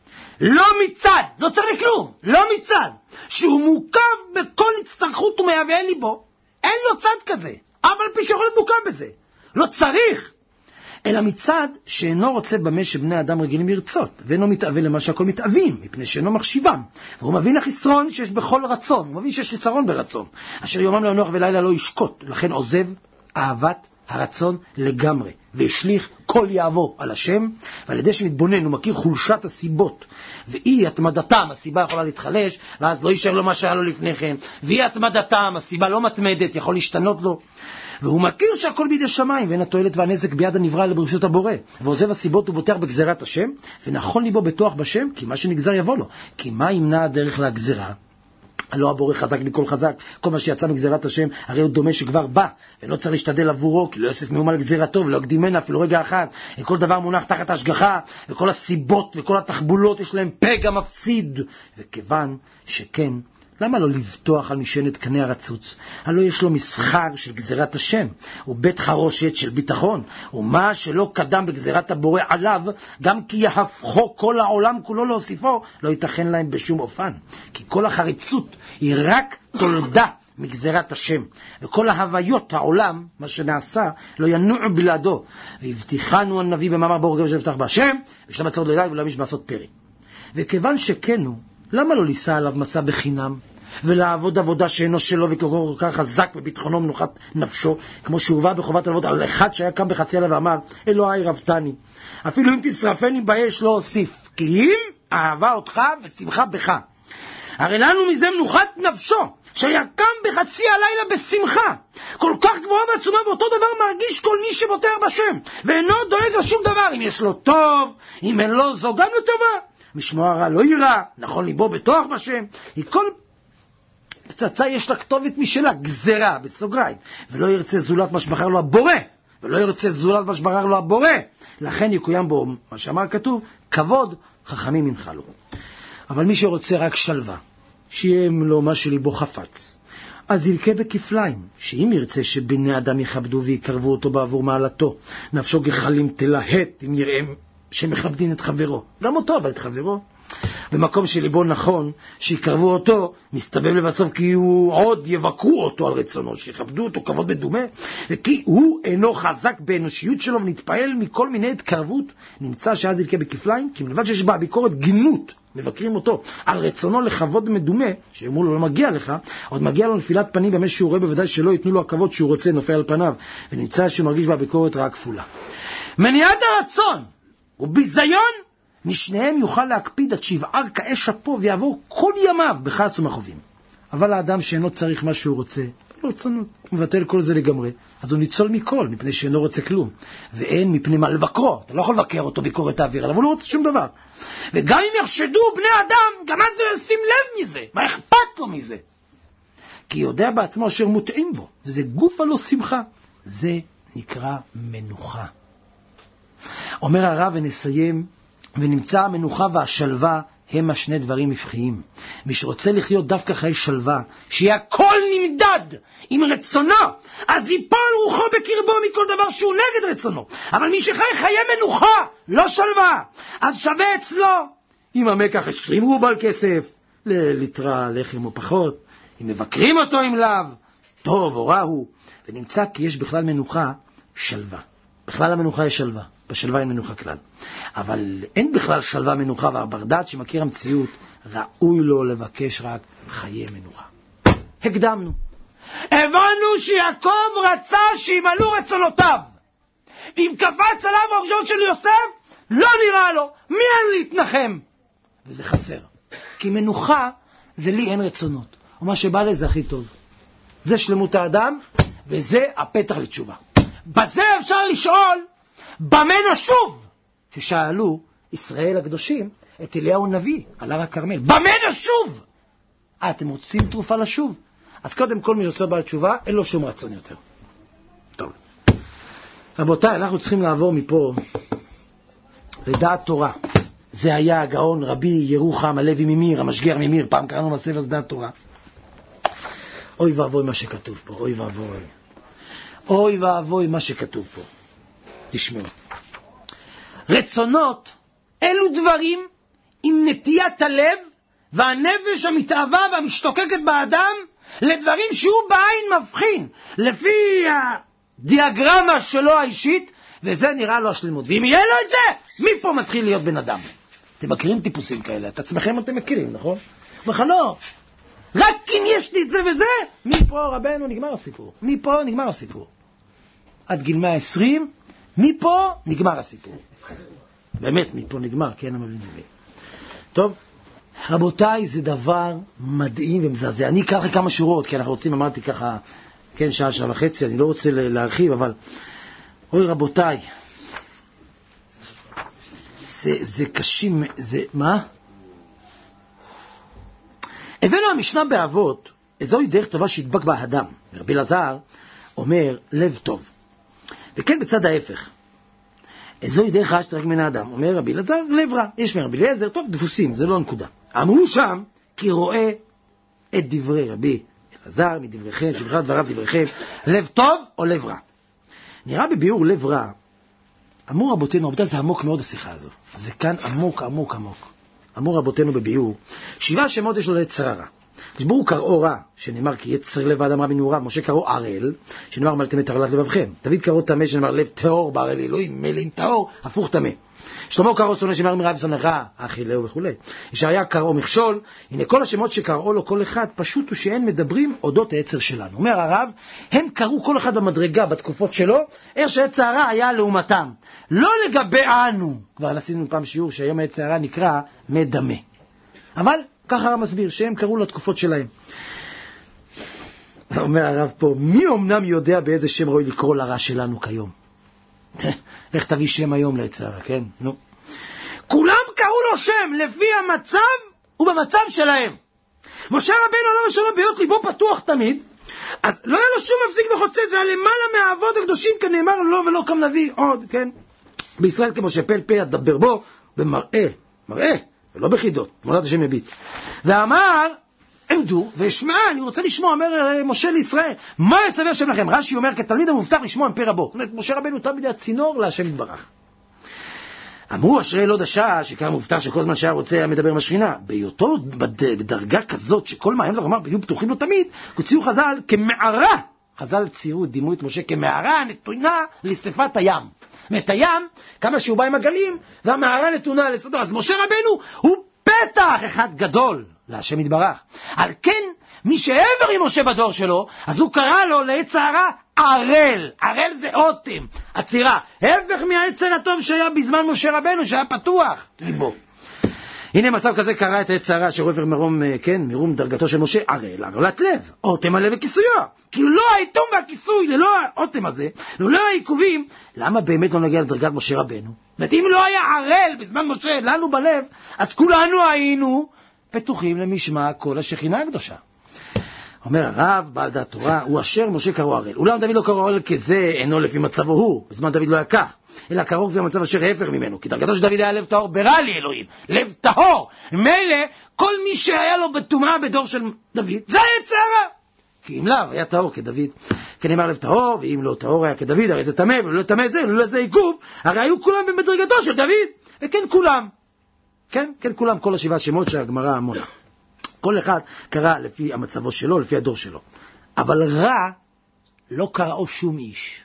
לא מצד, לא צריך לכלום, לא מצד, שהוא מוקף בכל הצטרכות ומייבא ליבו. אין לו צד כזה, אבל פי שיכול להיות מוקף בזה. לא צריך. אלא מצד שאינו רוצה במה שבני אדם רגילים לרצות, ואינו מתאווה למה שהכל מתאווים, מפני שאינו מחשיבם. והוא מבין החסרון שיש בכל רצון, הוא מבין שיש חיסרון ברצון, אשר יומם לא ינוח ולילה לא ישקוט, לכן עוזב אהבת הרצון לגמרי, והשליך כל יעבו על השם, ועל ידי שמתבונן הוא מכיר חולשת הסיבות, ואי התמדתם, הסיבה יכולה להתחלש, ואז לא יישאר לו מה שהיה לו לפני כן, ואי התמדתם, הסיבה לא מתמדת, יכול להשתנות לו, והוא מכיר שהכל בידי שמיים, ואין התועלת והנזק ביד הנברא אלא ברשות הבורא, ועוזב הסיבות ובוטח בגזירת השם, ונכון ליבו בטוח בשם, כי מה שנגזר יבוא לו. כי מה ימנע הדרך להגזירה? לא הבורא חזק מכל חזק, כל מה שיצא מגזירת השם, הרי הוא דומה שכבר בא, ולא צריך להשתדל עבורו, כי לא יוסף מאומה לגזירתו, ולא יקדימנה אפילו רגע אחד, כל דבר מונח תחת ההשגחה, וכל הסיבות וכל התחבולות יש להם פגע מפסיד, וכיוון שכן, למה לא לבטוח על משענת קנה הרצוץ? הלא יש לו מסחר של גזירת השם, ובית חרושת של ביטחון, ומה שלא קדם בגזירת הבורא עליו, גם כי יהפכו כל העולם כולו להוסיפו, לא ייתכן להם בשום אופן. כי כל החריצות היא רק תולדה מגזירת השם, וכל ההוויות העולם, מה שנעשה, לא ינוע בלעדו. והבטיחנו הנביא במאמר ברוך גבר שנפתח בהשם, ושלם הצעות לילה ולא יש בעשות פרי. וכיוון שכן הוא, למה לא ליסה עליו מסע בחינם? ולעבוד עבודה שאינו שלו וככל כך חזק בביטחונו מנוחת נפשו, כמו שהובא בחובת לעבוד על אחד שהיה קם בחצי עליו ואמר, אלוהי רבתני, אפילו אם תשרפני באש לא אוסיף, כי אם אהבה אותך ושמחה בך. הרי לנו מזה מנוחת נפשו, שהיה קם בחצי הלילה בשמחה, כל כך גבוהה ועצומה, ואותו דבר מרגיש כל מי שבוטח בשם, ואינו דואג לשום דבר, אם יש לו טוב, אם אין לו זו גם לטובה. משמוע רע לא יירא, נכון ליבו בטוח בשם. היא כל פצצה יש לה כתובת משלה, גזרה, בסוגריים, ולא ירצה זולת מה שבחר לו הבורא, ולא ירצה זולת מה שבחר לו הבורא, לכן יקוים בו, מה שאמר כתוב, כבוד חכמים ינחלו. אבל מי שרוצה רק שלווה, שיהיה לו מה שליבו חפץ, אז ילכה בכפליים, שאם ירצה שבני אדם יכבדו ויקרבו אותו בעבור מעלתו, נפשו גחלים תלהט אם יראה שמכבדין את חברו, גם אותו אבל את חברו. במקום שליבו נכון שיקרבו אותו, מסתבר לבסוף כי הוא עוד יבקרו אותו על רצונו, שיכבדו אותו כבוד מדומה, וכי הוא אינו חזק באנושיות שלו ונתפעל מכל מיני התקרבות, נמצא שאז ילכה בכפליים, כי מלבד שיש בה ביקורת גינות, מבקרים אותו על רצונו לכבוד מדומה, שאמרו לו לא מגיע לך, עוד מגיע לו נפילת פנים במה שהוא רואה, בוודאי שלא ייתנו לו הכבוד שהוא רוצה נופל על פניו, ונמצא שהוא מרגיש בה ביקורת רעה כפולה. מניעת הרצון וביזיון, משניהם יוכל להקפיד עד שיבער כאש אפו ויעבור כל ימיו בכעס ומכאובים. אבל האדם שאינו צריך מה שהוא רוצה, לא רצונות, הוא מבטל כל זה לגמרי, אז הוא ניצול מכל, מפני שאינו רוצה כלום. ואין מפני מה לבקרו, אתה לא יכול לבקר אותו ביקורת האוויר, אבל הוא לא רוצה שום דבר. וגם אם יחשדו בני אדם, גם אז לא ישים לב מזה, מה אכפת לו מזה? כי יודע בעצמו אשר מוטעים בו, וזה גוף הלא שמחה, זה נקרא מנוחה. אומר הרב ונסיים, ונמצא המנוחה והשלווה הם השני דברים מפחיים. מי שרוצה לחיות דווקא חיי שלווה, שיהיה הכל נמדד עם רצונו, אז ייפול רוחו בקרבו מכל דבר שהוא נגד רצונו. אבל מי שחי חיי מנוחה, לא שלווה, אז שווה אצלו אם המקח 20 רובל כסף, לליטרה לחם או פחות, אם מבקרים אותו עם לאו, טוב או רע הוא. ונמצא כי יש בכלל מנוחה שלווה. בכלל המנוחה יש שלווה, בשלווה אין מנוחה כלל. אבל אין בכלל שלווה מנוחה, והבר דעת שמכיר המציאות, ראוי לו לבקש רק חיי מנוחה. הקדמנו. הבנו שיעקב רצה שימלאו רצונותיו. ואם קפץ עליו הרגשות של יוסף, לא נראה לו, מי אין להתנחם? וזה חסר. כי מנוחה זה לי אין רצונות. ומה שבא לי זה הכי טוב. זה שלמות האדם, וזה הפתח לתשובה. בזה אפשר לשאול, במה נשוב? ששאלו ישראל הקדושים את אליהו הנביא על הר הכרמל, במה נשוב? אתם רוצים תרופה לשוב? אז קודם כל מי שרוצה בעל תשובה, אין לו שום רצון יותר. טוב. רבותיי, אנחנו צריכים לעבור מפה לדעת תורה. זה היה הגאון רבי ירוחם הלוי ממיר, המשגיח ממיר, פעם קראנו בספר דעת תורה. אוי ואבוי מה שכתוב פה, אוי ואבוי. אוי ואבוי מה שכתוב פה. תשמעו. רצונות אלו דברים עם נטיית הלב והנפש המתאווה והמשתוקקת באדם לדברים שהוא בעין מבחין לפי הדיאגרמה שלו האישית, וזה נראה לו השלמות. ואם יהיה לו את זה, מפה מתחיל להיות בן אדם. אתם מכירים טיפוסים כאלה, את עצמכם אתם מכירים, נכון? בכלל לא. רק אם יש לי את זה וזה, מפה רבנו נגמר הסיפור. מפה נגמר הסיפור. עד גיל 120, מפה נגמר הסיפור. באמת, מפה נגמר, כן, אבל נגמר. טוב, רבותיי, זה דבר מדהים ומזעזע. אני אקח כמה שורות, כי אנחנו רוצים, אמרתי ככה, כן, שעה וחצי, אני לא רוצה להרחיב, אבל אוי רבותיי, זה קשים, זה, מה? הבאנו המשנה באבות, זוהי דרך טובה שידבק בה האדם. רבי אלעזר אומר, לב טוב. וכן בצד ההפך. זוהי דרך רעה שתרק מן האדם. אומר רבי אלעזר, לב רע. יש מרבי אליעזר, טוב, דפוסים, זה לא הנקודה. אמרו שם, כי רואה את דברי רבי אלעזר מדבריכם, שבחר דבריו דבריכם, לב טוב או לב רע. נראה בביאור לב רע, אמרו רבותינו, רבותינו זה עמוק מאוד השיחה הזו. זה כאן עמוק, עמוק, עמוק. אמרו רבותינו בביאור, 7 שמות יש לו ליצר הרע. כשברו קראו רע, שנאמר כי יצר לב האדם רע מנעוריו, משה קראו ערל, שנאמר מלאתם את הרעלת לבבכם. דוד קראו טמא, שנאמר לב טהור בערל אלוהים, מלאים טהור, הפוך טמא. שלמה קראו שונא, שנאמר מרע ושונאך, אכילהו וכו'. ישעיה קראו מכשול. הנה כל השמות שקראו לו כל אחד, פשוט הוא שאין מדברים אודות היצר שלנו. אומר הרב, הם קראו כל אחד במדרגה בתקופות שלו, איך שהיצר הרע היה לעומתם. לא לגבי אנו, כבר עשינו פעם שיעור שהיום היצר הרע נקרא מדמה. אבל ככה הרב מסביר, שהם קראו לתקופות שלהם. אומר הרב פה, מי אמנם יודע באיזה שם ראוי לקרוא לרע שלנו כיום? איך תביא שם היום ליצר הרע, כן? נו. כולם קראו לו שם לפי המצב ובמצב שלהם. משה רבנו עליו השלום בהיות ליבו פתוח תמיד, אז לא היה לו שום מפסיק וחוצץ, והיה למעלה מהאבות הקדושים כנאמר לא ולא קם נביא עוד, כן? בישראל כמו שפל פה ידבר בו במראה, מראה, ולא בחידות, תמונת השם יביט. ואמר, עמדו ואשמע, אני רוצה לשמוע, אומר משה לישראל, מה יצווה השם לכם? רש"י אומר, כתלמיד המובטח לשמוע עם פה רבו. זאת אומרת, משה רבנו תמיד היה צינור להשם יתברך. אמרו אשרי לא דשה, שכר מובטח שכל זמן שהיה רוצה היה מדבר עם השכינה. בהיותו בדרגה כזאת שכל מה הם לך אמר, היו פתוחים לו תמיד, הוציאו חז"ל כמערה. חז"ל ציירו, דימו את משה כמערה נתונה לשפת הים. ואת הים, כמה שהוא בא עם הגלים, והמערה נתונה לצדו. אז משה רבנו הוא פתח אחד גדול להשם יתברך. על כן, מי שעבר עם משה בדור שלו, אז הוא קרא לו ליצר הרע ערל. ערל זה אוטם, עצירה. הפך מהיצר הטוב שהיה בזמן משה רבנו, שהיה פתוח ליבו. הנה מצב כזה קרא את היצר הרע שרופר מרום, כן, מרום דרגתו של משה, ערל, ערלת לב, אוטם הלב וכיסויו. כאילו לא האיתום והכיסוי, ללא האוטם הזה, ללא העיכובים, למה באמת לא נגיע לדרגת משה רבנו? אם לא היה ערל בזמן משה, לנו בלב, אז כולנו היינו פתוחים למשמע כל השכינה הקדושה. אומר הרב, בעל דעת תורה, הוא אשר משה קראו ערל. אולם דוד לא קראו ערל כזה, אינו לפי מצבו הוא, בזמן דוד לא היה כך, אלא קראו לפי המצב אשר ההפך ממנו, כי דרגתו של דוד היה לב טהור, ברע לי אלוהים, לב טהור. מילא, כל מי שהיה לו בטומאה בדור של דוד, זה היצר הרע. כי אם לאו היה טהור כדוד, כנאמר לב טהור, ואם לא טהור היה כדוד, הרי זה טמא, ולא טמא זה, ולא זה עיכוב, הרי היו כולם במדרגתו של דוד, וכן כולם. כן כולם, כל 7 שמות שהגמרא מונה. כל אחד קרא לפי המצבו שלו, לפי הדור שלו. אבל רע לא קראו שום איש.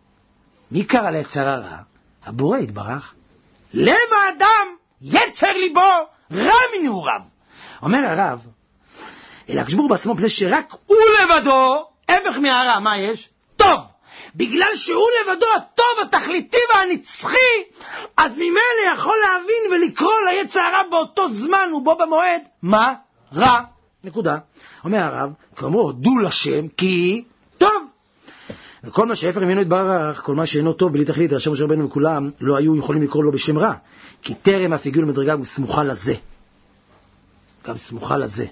מי קרא ליצר הרע? הבורא יתברך. לב האדם יצר ליבו רע מנעוריו. אומר הרב, אלא כשבור בעצמו פני שרק הוא לבדו, הפך מהרע, מה יש? טוב. בגלל שהוא לבדו הטוב, התכליתי והנצחי, אז ממילא יכול להבין ולקרוא ליצר הרע באותו זמן ובו במועד, מה? רע. נקודה. אומר הרב, כאמור, הודו לשם כי טוב. וכל מה שהפך ממנו יתברך, כל מה שאינו טוב בלי תכלית, השם משה רבנו וכולם לא היו יכולים לקרוא לו בשם רע, כי טרם אף הגיעו למדרגה גם סמוכה לזה. גם סמוכה לזה.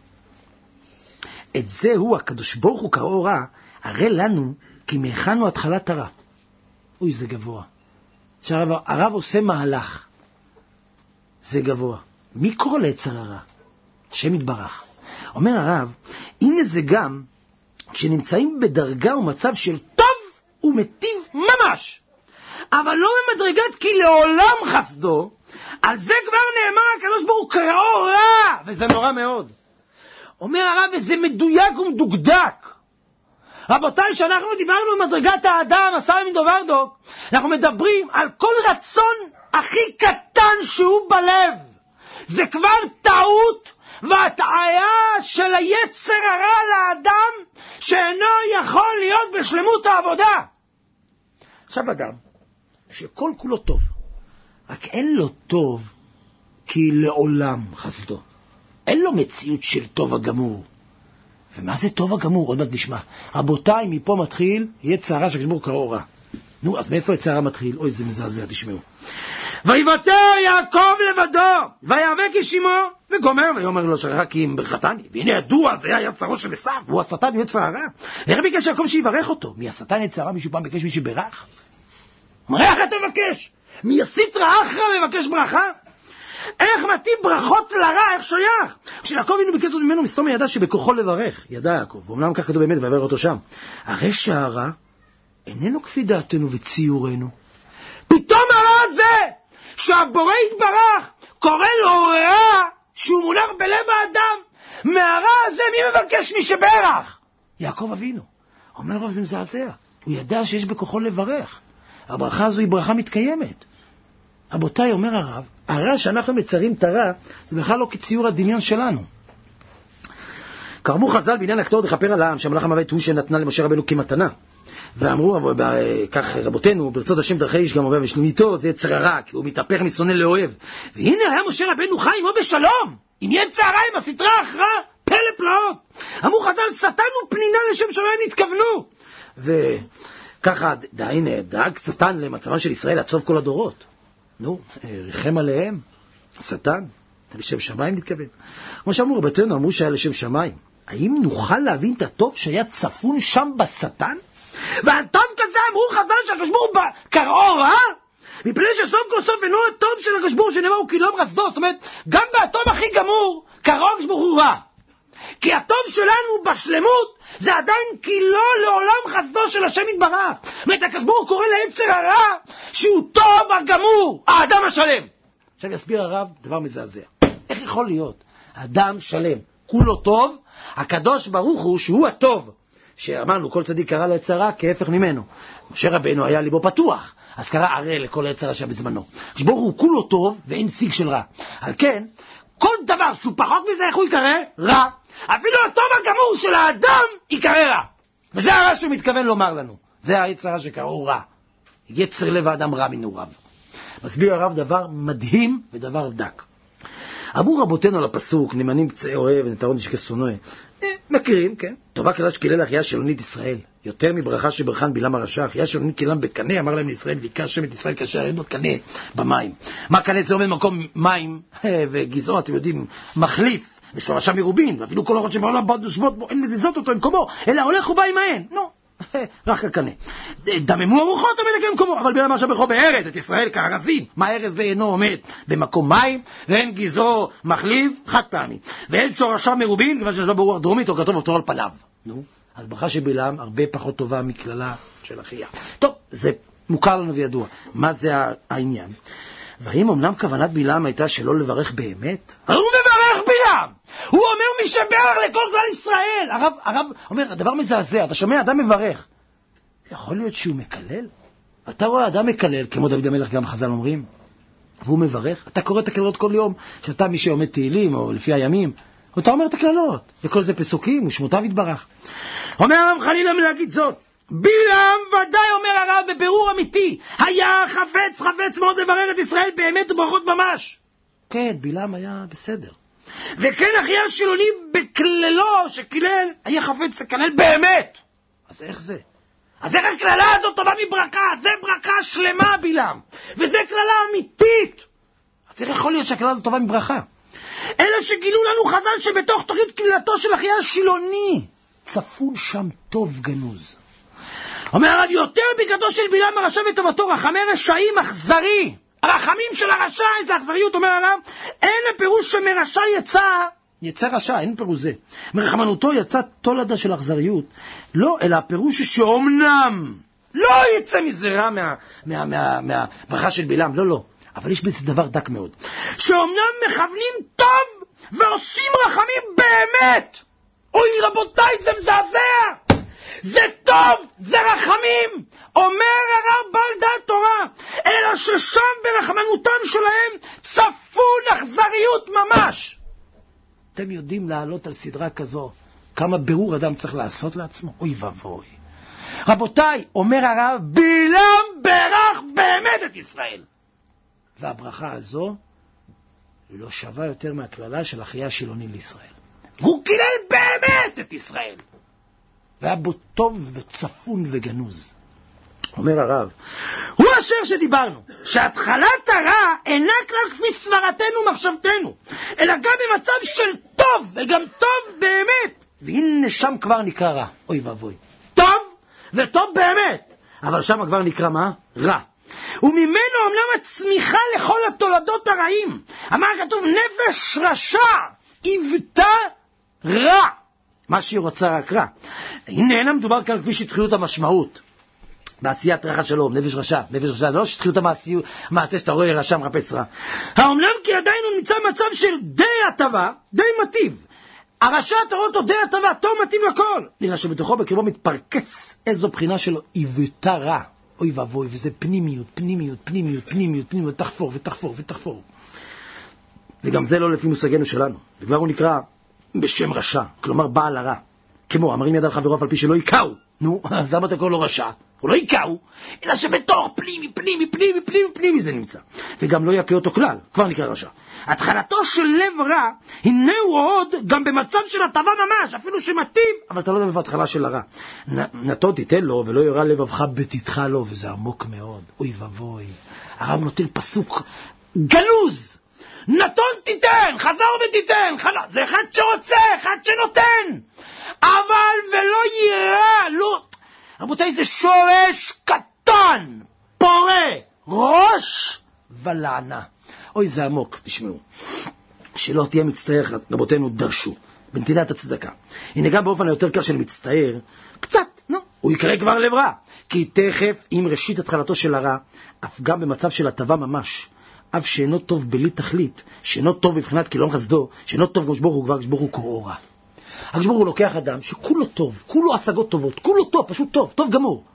את זה הוא, הקדוש ברוך הוא קראו רע, הרי לנו כי מהכנו התחלת הרע. אוי, זה גבוה. שהרב עושה מהלך. זה גבוה. מי קורא ליצר הרע? השם יתברך. אומר הרב, הנה זה גם כשנמצאים בדרגה ומצב של טוב ומטיב ממש, אבל לא במדרגת כי לעולם חסדו, על זה כבר נאמר הקדוש ברוך הוא קראו רע, וזה נורא מאוד. אומר הרב, וזה מדויק ומדוקדק. רבותיי, שאנחנו דיברנו במדרגת האדם, עשה מדוברדוק, אנחנו מדברים על כל רצון הכי קטן שהוא בלב. זה כבר טעות והטעיה של היצר הרע לאדם, שאינו יכול להיות בשלמות העבודה. עכשיו אדם שכל כולו טוב, רק אין לו טוב כי לעולם חסדו. אין לו מציאות של טוב הגמור. ומה זה טוב הגמור? עוד מעט נשמע. רבותיי, מפה מתחיל יצר הרע שקדמו קראו רע. נו, אז מאיפה יצר הרע מתחיל? אוי, זה מזעזע, תשמעו. ויוותר יעקב לבדו, ויאבק איש עמו, וגומר, ויאמר לו שרקים בחתני, והנה ידוע, זה היה יצרו של עשיו, הוא השטן יצר הרע. איך ביקש יעקב שיברך אותו? מי השטן יצר הרע? מישהו פעם ביקש מי שברך? אומר, איך אתה מבקש? מי יסית רעך מבקש ברכה? איך מתאים ברכות לרע, איך שייך? כשיעקב אינו ביקש ממנו מסתום ידע שבכוחו לברך, ידע יעקב, ואומנם כך כתוב באמת, ויברך אותו שם. הרי שהרע איננו כפי דעתנו וציורנו. פתאום הרע הזה, שהבורא יתברך, קורא לו רע, שהוא מונח בלב האדם, מהרע הזה מי מבקש מי שברך? יעקב אבינו. אומר רב, זה מזעזע. הוא ידע שיש בכוחו לברך. הברכה הזו היא ברכה מתקיימת. רבותיי, אומר הרב, הרע שאנחנו מצרים את הרע, זה בכלל לא כציור הדמיון שלנו. קרמו חז"ל בעניין הקטורת לכפר על העם, שהמלאך המוות הוא שנתנה למשה רבנו כמתנה. ואמרו, כך רבותינו, ברצות השם דרכי איש גם עובר ושלמיתו, זה יצר הרע, כי הוא מתהפך משונא לאוהב. והנה היה משה רבנו חי עמו בשלום, עם יצר הרע, עם הסטרה אחרא, פלא פלאות. אמרו חז"ל, שטן ופנינה לשם שמיים נתכוונו. וככה, הנה, דאג שטן למצבם של ישראל עד סוף כל הדורות. נו, ריחם עליהם, שטן, לשם שמיים מתכוון. כמו שאמרו רבותינו, אמרו שהיה לשם שמיים. האם נוכל להבין את הטוב שהיה צפון שם בשטן? ועל טוב כזה אמרו חז"ל שהקדוש ברוך הוא קראו רע, מפני שסוף כל סוף אינו הטוב של הקדוש ברוך הוא שנאמר הוא כי לא חסדו. זאת אומרת, גם בטוב הכי גמור קראו הקדוש ברוך הוא רע. כי הטוב שלנו בשלמות זה עדיין כי לא לעולם חסדו של השם יתברך. זאת אומרת, הקדוש ברוך הוא קורא ליצר הרע שהוא טוב הגמור, האדם השלם. עכשיו יסביר הרב דבר מזעזע. איך יכול להיות אדם שלם, כולו טוב, הקדוש ברוך הוא שהוא הטוב, שאמרנו כל צדיק קרא ליצר הרע כהפך ממנו. משה רבנו היה ליבו פתוח, אז קרא ערה לכל היצר הרע בזמנו. הקדוש ברוך הוא כולו טוב ואין סיג של רע. על כן, כל דבר שהוא פחות מזה, איך הוא יקרא? רע. אפילו הטוב הגמור של האדם יקרא רע. וזה הרע שהוא מתכוון לומר לנו. זה היצר הרע שקראו רע. יצר לב האדם רע מנעוריו. מסביר הרב דבר מדהים ודבר דק. אמרו רבותינו על הפסוק, נאמנים פצעי אוהב ונטרון נשקי שונא. מכירים, כן? טובה קלה שקילל אחיה שלונית ישראל, יותר מברכה שברכן בלעם הרשע. אחיה שלונית קילם בקנה, אמר להם לישראל, ויקרא שם את ישראל כאשר אין לו קנה במים. מה קנה? זה עומד במקום מים וגזעו, אתם יודעים, מחליף, ושורשה מרובין, ואפילו כל אורות שבעולם יושבות בו, אין מזיזות אותו במקומו, אלא הולך ובא עמהן. נו, רק הקנה. דממו הרוחות עומד כאן במקומו, אבל בלעם הרשע ברכו בארז את ישראל כארזים. מה ארז זה אינו עומד במקום מים, ואין גזעו מחליף חד פעמי, ואין שורשה מרובין, כיוון שיש לו ברוח דרומית, או כתוב אותו על פניו. נו, אז ברכה של בלעם הרבה פחות טובה מכללה של אחיה. טוב, זה מוכר לנו וידוע. מה זה העניין? והאם אמנם כוונת בלעם הייתה שלא לברך באמת? הוא מברך בלעם! הוא אומר מי שברך לכל כלל ישראל. הרב אומר, הדבר מזעזע, אתה שומע, אדם מברך. יכול להיות שהוא מקלל? אתה רואה אדם מקלל, כמו דוד המלך גם חז"ל אומרים, והוא מברך. אתה קורא את הכללות כל יום, שאתה מי שעומד תהילים, או לפי הימים, ואתה אומר את הכללות, וכל זה פסוקים, ושמותיו יתברך. אומר הרב חלילה מלהגיד זאת, בלעם ודאי אומר הרב בבירור אמיתי, היה חפץ מאוד לברר את ישראל באמת וברכות ממש. כן, בלעם היה בסדר. וכן אחיה השילוני בכללו שקילל, היה חפץ לקלל באמת. אז איך זה? אז איך הכללה הזאת טובה מברכה? זה ברכה שלמה בלעם, וזה כללה אמיתית. אז איך יכול להיות שהכללה הזאת טובה מברכה? אלה שגילו לנו חז"ל שבתוך תוכנית כללתו של אחיה השילוני צפון שם טוב גנוז. אומר הרב, יותר בקדו של בלעם הרשע וטובתו רחמי רשעים אכזרי, הרחמים של הרשע, איזה אכזריות, אומר הרב, אין הפירוש שמרשע יצא רשע, אין פירוש זה. מרחמנותו יצא תולדה של אכזריות, לא, אלא הפירוש שאומנם לא יצא מזה רע מהברכה של בלעם, לא, לא. אבל יש בזה דבר דק מאוד. שאומנם מכוונים טוב ועושים רחמים באמת. אוי רבותיי, זה מזעזע. זה טוב, זה רחמים. אומר הרב בעל דעת תורה, אלא ששם ברחמנותם שלהם צפון אכזריות ממש. אתם יודעים לעלות על סדרה כזו, כמה ברור אדם צריך לעשות לעצמו? אוי ובוי. רבותיי, אומר הרב, בלעם ברך באמת את ישראל. והברכה הזו לא שווה יותר מהכללה של אחיה השילוני לישראל. הוא קילל באמת את ישראל. והיה בו טוב וצפון וגנוז. אומר הרב, הוא אשר שדיברנו, שהתחלת הרע אינה כלל כפי סברתנו ומחשבתנו, אלא גם במצב של טוב, וגם טוב באמת. והנה שם כבר נקרא רע. אוי ואבוי. טוב וטוב באמת. אבל שם כבר נקרא מה? רע. וממנו אמנם הצמיחה לכל התולדות הרעים. אמר כתוב, נפש רשע היוותה רע. מה שהיא רוצה רק רע. הנה אין מדובר כאן כפי שהתחילו את המשמעות. בעשיית רחת שלום, נפש רשע, לא שתחילו את המעשה שאתה רואה רשע מחפש רע. האומנם כי עדיין הוא נמצא במצב של די הטבה, די מטיב. הרשע אתה רואה אותו די הטבה, טוב מטיב לכל. אלא שבתוכו בקרבו מתפרקס איזו בחינה שלו, היוותה רע. אוי ואבוי, וזה פנימיות, תחפור. וגם זה לא לפי מושגנו שלנו. וכבר הוא נקרא בשם רשע, כלומר בעל הרע. כמו, אמרים יד על חברו על פי שלא יקאו. נו, אז למה אתה קורא לו רשע? הוא לא יקאו, אלא שבתוך פנימי זה נמצא. וגם לא יקה אותו כלל, כבר נקרא רשע. התחלתו של לב רע, הנה הוא עוד גם במצב של הטבה ממש, אפילו שמתאים, אבל אתה לא יודע בהתחלה של הרע. נתון תיתן לו, ולא יראה לבבך בתתך לו, וזה עמוק מאוד. אוי ובוי. הרב נותן פסוק גנוז. נתון תיתן, חזר ותיתן, זה אחד שרוצה, אחד שנותן. אבל ולא ייראה, לא. רבותיי, זה שורש קטן, פורה, ראש ולענה. אוי, זה עמוק, תשמעו. שלא תהיה מצטער, רבותינו דרשו, בנתינת הצדקה. הנה גם באופן היותר קל של מצטער, קצת, הוא יקרא כבר לב רע. כי תכף, עם ראשית התחלתו של הרע, אף גם במצב של הטבה ממש, אף שאינו טוב בלי תכלית, שאינו טוב בבחינת קילום חסדו, שאינו טוב כמו שבור הוא כבר, שבור הוא קוראו רע. הקשבור הוא לוקח אדם שכולו טוב, כולו השגות טובות, כולו טוב, פשוט טוב גמור.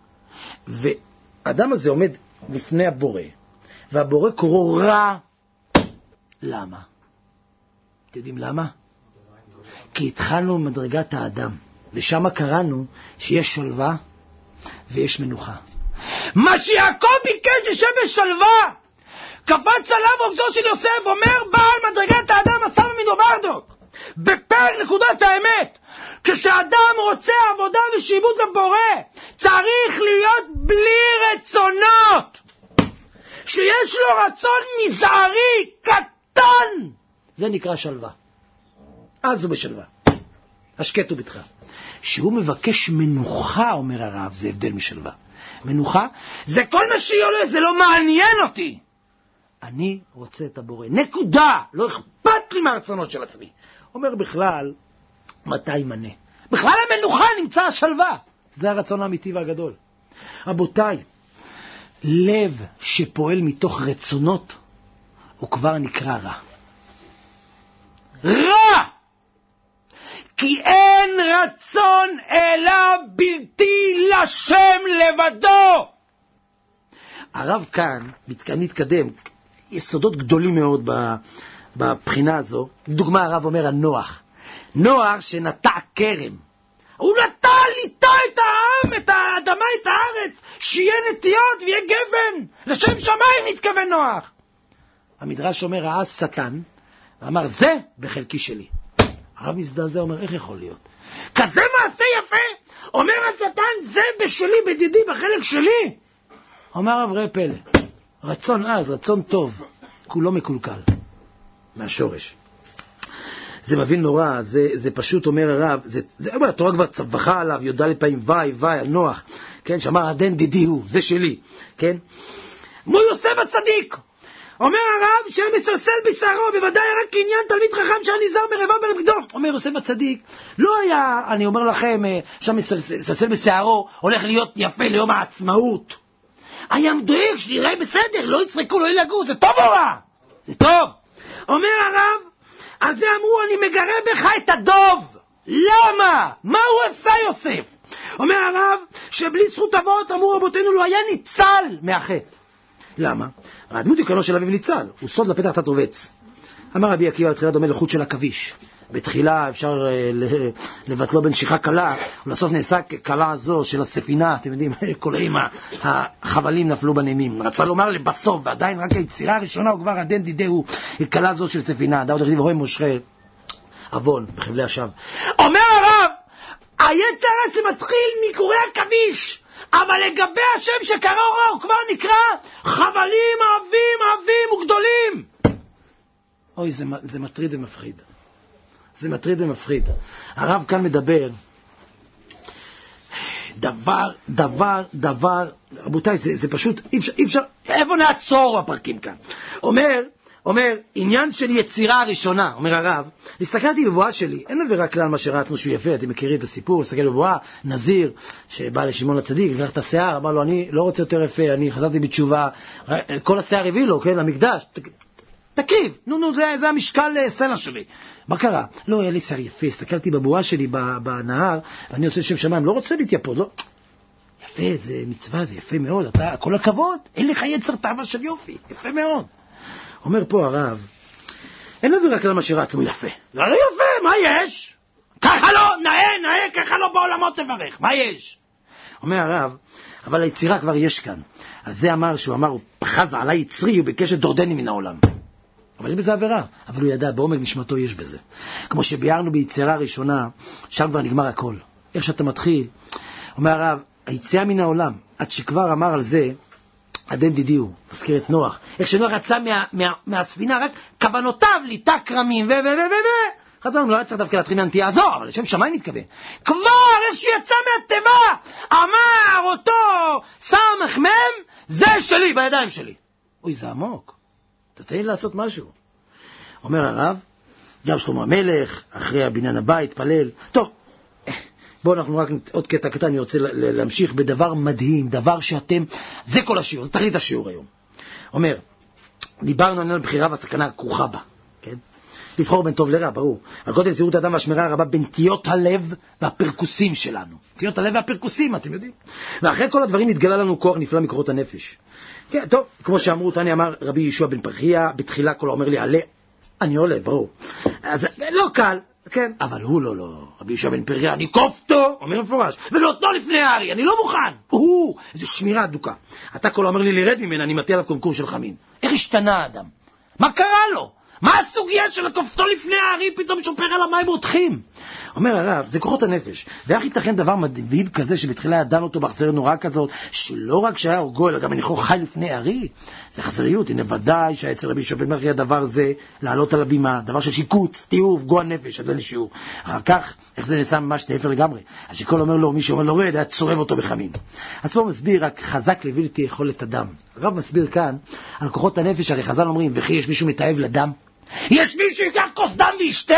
והאדם הזה עומד לפני הבורא, והבורא קוראו רע. למה? אתם יודעים למה? כי התחלנו מדרגת האדם, ושם קראנו שיש שלווה ויש מנוחה. מה שיעקב ביקש ישב בשלווה, קפץ עליו עובדו של יוסף, אומר בעל מדרגת האדם עשה ממנו ברדוק. בפרק נקודת האמת, כשאדם רוצה עבודה ושיבוד לבורא, צריך להיות בלי רצונות. שיש לו רצון מזערי, קטן, זה נקרא שלווה. אז הוא בשלווה. השקט הוא בתך. שהוא מבקש מנוחה, אומר הרב, זה הבדל משלווה. מנוחה, זה כל מה שיולה, זה לא מעניין אותי. אני רוצה את הבורא. נקודה. לא אכפת לי מהרצונות של עצמי. אומר בכלל, מתי מנה? בכלל המנוחה נמצא השלווה. זה הרצון האמיתי והגדול. רבותיי, לב שפועל מתוך רצונות, הוא כבר נקרא רע. רע! כי אין רצון אלא בלתי לשם לבדו. הרב כאן מתקדם יסודות גדולים מאוד בבחינה הזו. דוגמה, הרב אומר הנוח. נוח שנטע כרם. הוא נטע ליטה את העם, את האדמה, את הארץ, שיהיה נטיות ויהיה גבן. לשם שמיים נתכוון נוח. המדרש אומר, ראה שטן, ואמר, זה בחלקי שלי. הרב מזדעזע, אומר, איך יכול להיות? כזה מעשה יפה. אומר השטן, זה בשלי, בדידי, בחלק שלי. אומר רב, ראה פלא. רצון אז, רצון טוב, כולו מקולקל. מהשורש. זה מבין נורא, זה פשוט אומר הרב, זה אומר, התורה כבר צווחה עליו, יודע פעמים, ואי, על נוח, כן, שאמר, עדן דידי הוא, זה שלי, כן? מו יוסף הצדיק, אומר הרב שמסלסל בשערו, בוודאי רק עניין תלמיד חכם שהניזהר מרבב ולבגדו. אומר יוסף הצדיק, לא היה, אני אומר לכם, שם מסלסל בשערו, הולך להיות יפה ליום העצמאות. היה מדויק שיראה בסדר, לא יצרקו, לא ילגעו, זה טוב או רע? זה טוב. אומר הרב, על זה אמרו, אני מגרה בך את הדוב. למה? מה הוא עשה יוסף? אומר הרב, שבלי זכות אבות, אמרו רבותינו, לא היה ניצל מהחטא. למה? הדמות עיקרו של אביו ניצל, הוא סוד לפתח תת רובץ. אמר רבי עקיבא, התחילה דומה לחוט של עכביש. בתחילה אפשר לבטלו בנשיכה קלה, ולסוף נעשה קלה הזו של הספינה, אתם יודעים, כל החבלים נפלו בנעימים. רצה לומר לבסוף, ועדיין רק היצירה הראשונה, הוא כבר עדן דידהו, קלה זו של ספינה. דאוד הכתיב, רואה מושכה עוון בחבלי השווא. אומר הרב, היצר שמתחיל מקורי עכביש, אבל לגבי השם שקרא אורה, הוא כבר נקרא חבלים עבים וגדולים. אוי, זה מטריד ומפחיד. זה מטריד ומפחיד. הרב כאן מדבר דבר, רבותיי, זה פשוט, אי אפשר, איפה נעצור הפרקים כאן? אומר, עניין של יצירה הראשונה, אומר הרב, הסתכלתי בבואה שלי, אין עבירה כלל מה שראצנו שהוא יפה, אתם מכירים את הסיפור, הסתכל בבואה, נזיר, שבא לשמעון הצדיק, לקח את השיער, אמר לו, אני לא רוצה יותר יפה, אני חזרתי בתשובה, כל השיער הביא לו, כן, למקדש, תקריב, נו, זה המשקל סלע שלי. מה קרה? לא, היה לי שיער יפה, הסתכלתי בבואה שלי בנהר, ואני רוצה שם שמיים, לא רוצה להתייפות, לא. יפה, זה מצווה, זה יפה מאוד, אתה, כל הכבוד, אין לך יצר תאווה של יופי, יפה מאוד. אומר פה הרב, אין עבירה כלל מה שרצנו יפה. לא יפה, מה יש? ככה לא, נאה, ככה לא בעולמות תברך, מה יש? אומר הרב, אבל היצירה כבר יש כאן. אז זה אמר, שהוא אמר, הוא פחז עלי יצרי, הוא ביקש את דורדני מן העולם. אבל יש בזה עבירה, אבל הוא ידע, בעומק נשמתו יש בזה. כמו שביארנו ביצירה הראשונה, שם כבר נגמר הכל. איך שאתה מתחיל, אומר הרב, היציאה מן העולם, עד שכבר אמר על זה, עדן דידיהו, מזכיר את נוח, איך שנוח יצא מהספינה, רק כוונותיו ליטה קרמים, חזרנו, לא היה צריך דווקא להתחיל מהנטייה הזו, אבל לשם שמיים מתכוון. כבר איך שיצא מהטבע, אמר אותו סמך מם, זה שלי, בידיים שלי. אוי, זה עמוק. תתן לי לעשות משהו. אומר הרב, גם שלמה המלך, אחרי הבניין הבית, פלל. טוב, בואו אנחנו רק עוד קטע קטן, אני רוצה להמשיך בדבר מדהים, דבר שאתם, זה כל השיעור, זה תכלית השיעור היום. אומר, דיברנו על בחירה והסכנה הכרוכה בה, כן? לבחור בין טוב לרע, ברור. על קודם זהירות האדם והשמירה הרבה בנטיות הלב והפרקוסים שלנו. נטיות הלב והפרקוסים, אתם יודעים? ואחרי כל הדברים התגלה לנו כוח נפלא מכוחות הנפש. כן, טוב, כמו שאמרו, תני אמר רבי ישוע בן פרחיה, בתחילה כל אומר לי, עלה, אני עולה, ברור. אז לא קל. כן, אבל הוא לא, רבי ישוע בן פרחיה, אני כופתו, אומר מפורש, ולא תנו לפני הארי, אני לא מוכן. איזו שמירה אדוקה. אתה כל אומר לי לרד ממנה, אני מטיע עליו קונקור של חמין. איך השתנה האדם? מה קרה לו? מה הסוגיה של הכופתו לפני הארי, פתאום שופר על המים רותחים? אומר הרב, זה כוחות הנפש. ואיך ייתכן דבר מדהים כזה שבתחילה ידענו אותו באכזריות נוראה כזאת, שלא רק שהיה הורגו, אלא גם הניחו חי לפני הארי? זה חזריות, הנה ודאי שהיצר רבי ישוע בן פרחיה דבר זה, לעלות על הבימה, דבר של שיקוץ, תיעוב, גועל נפש, עד לשיעור. אחר כך, איך זה נעשה ממש נהפר לגמרי? השיקול אומר לו, מי שאומר לו רד, היה צורב אותו בחמין. אז פה מסביר רק חזק לביא לי יכולת הדם. הרב מסביר כאן על כוחות הנפש, הרי חז"ל אומרים, וכי יש מישהו מתאהב לדם? יש מישהו ייקח כוס דם וישתה?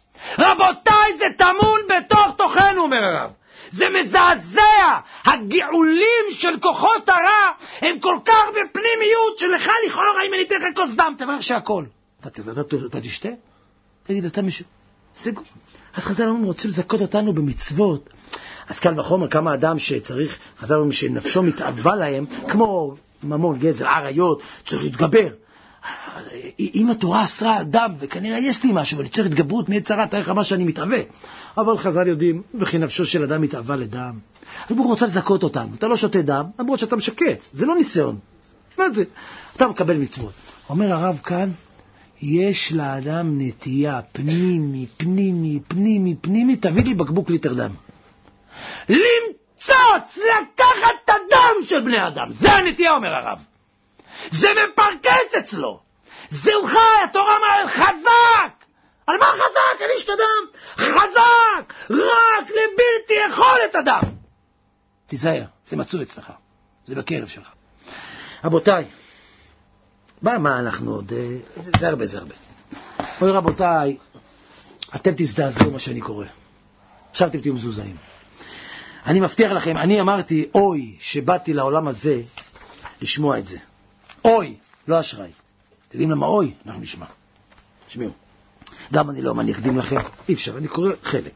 רבותיי, זה טמון בתוך תוכנו, אומר הרב. זה מזעזע. הגאולים של כוחות הרע הם כל כך בפנימיות שלך לכאורה אם אני אתן לך כוס דם, תברך שהכל. אתה תשתה? תגיד, אתה מישהו? סגור. אז חז"ל אומרים, רוצים לזכות אותנו במצוות. אז קל וחומר כמה אדם שצריך, חז"ל אומרים שנפשו מתאהבה להם, כמו ממון, גזל, עריות, צריך להתגבר. אם התורה אסרה על דם, וכנראה יש לי משהו, ואני צריך התגברות מיצרה, תאריך מה שאני מתאווה. אבל חז"ל יודעים, וכי נפשו של אדם מתאווה לדם. הוא רוצה לזכות אותנו. אתה לא שותה דם, למרות שאתה משקץ. זה לא ניסיון. מה זה? אתה מקבל מצוות. אומר הרב כאן, יש לאדם נטייה פנימי, תביא לי בקבוק ליטר דם. למצוץ, לקחת את הדם של בני אדם. זה הנטייה, אומר הרב. זה מפרקס אצלו. זהו חי, התורה אמרה, חזק. על מה חזק? אני אשתדם. חזק, רק לבלתי יכול את הדם. תיזהר, זה מצוי אצלך. זה בקרב שלך. רבותיי, מה אנחנו עוד? זה הרבה. אוי רבותיי, אתם תזדעזעו מה שאני קורא. עכשיו אתם תהיו מזוזעים. אני מבטיח לכם, אני אמרתי, אוי, שבאתי לעולם הזה לשמוע את זה. אוי, לא אשראי. אתם יודעים למה אוי? אנחנו נשמע. תשמעו. גם אני לא מניח דין לכם. אי אפשר, אני קורא חלק.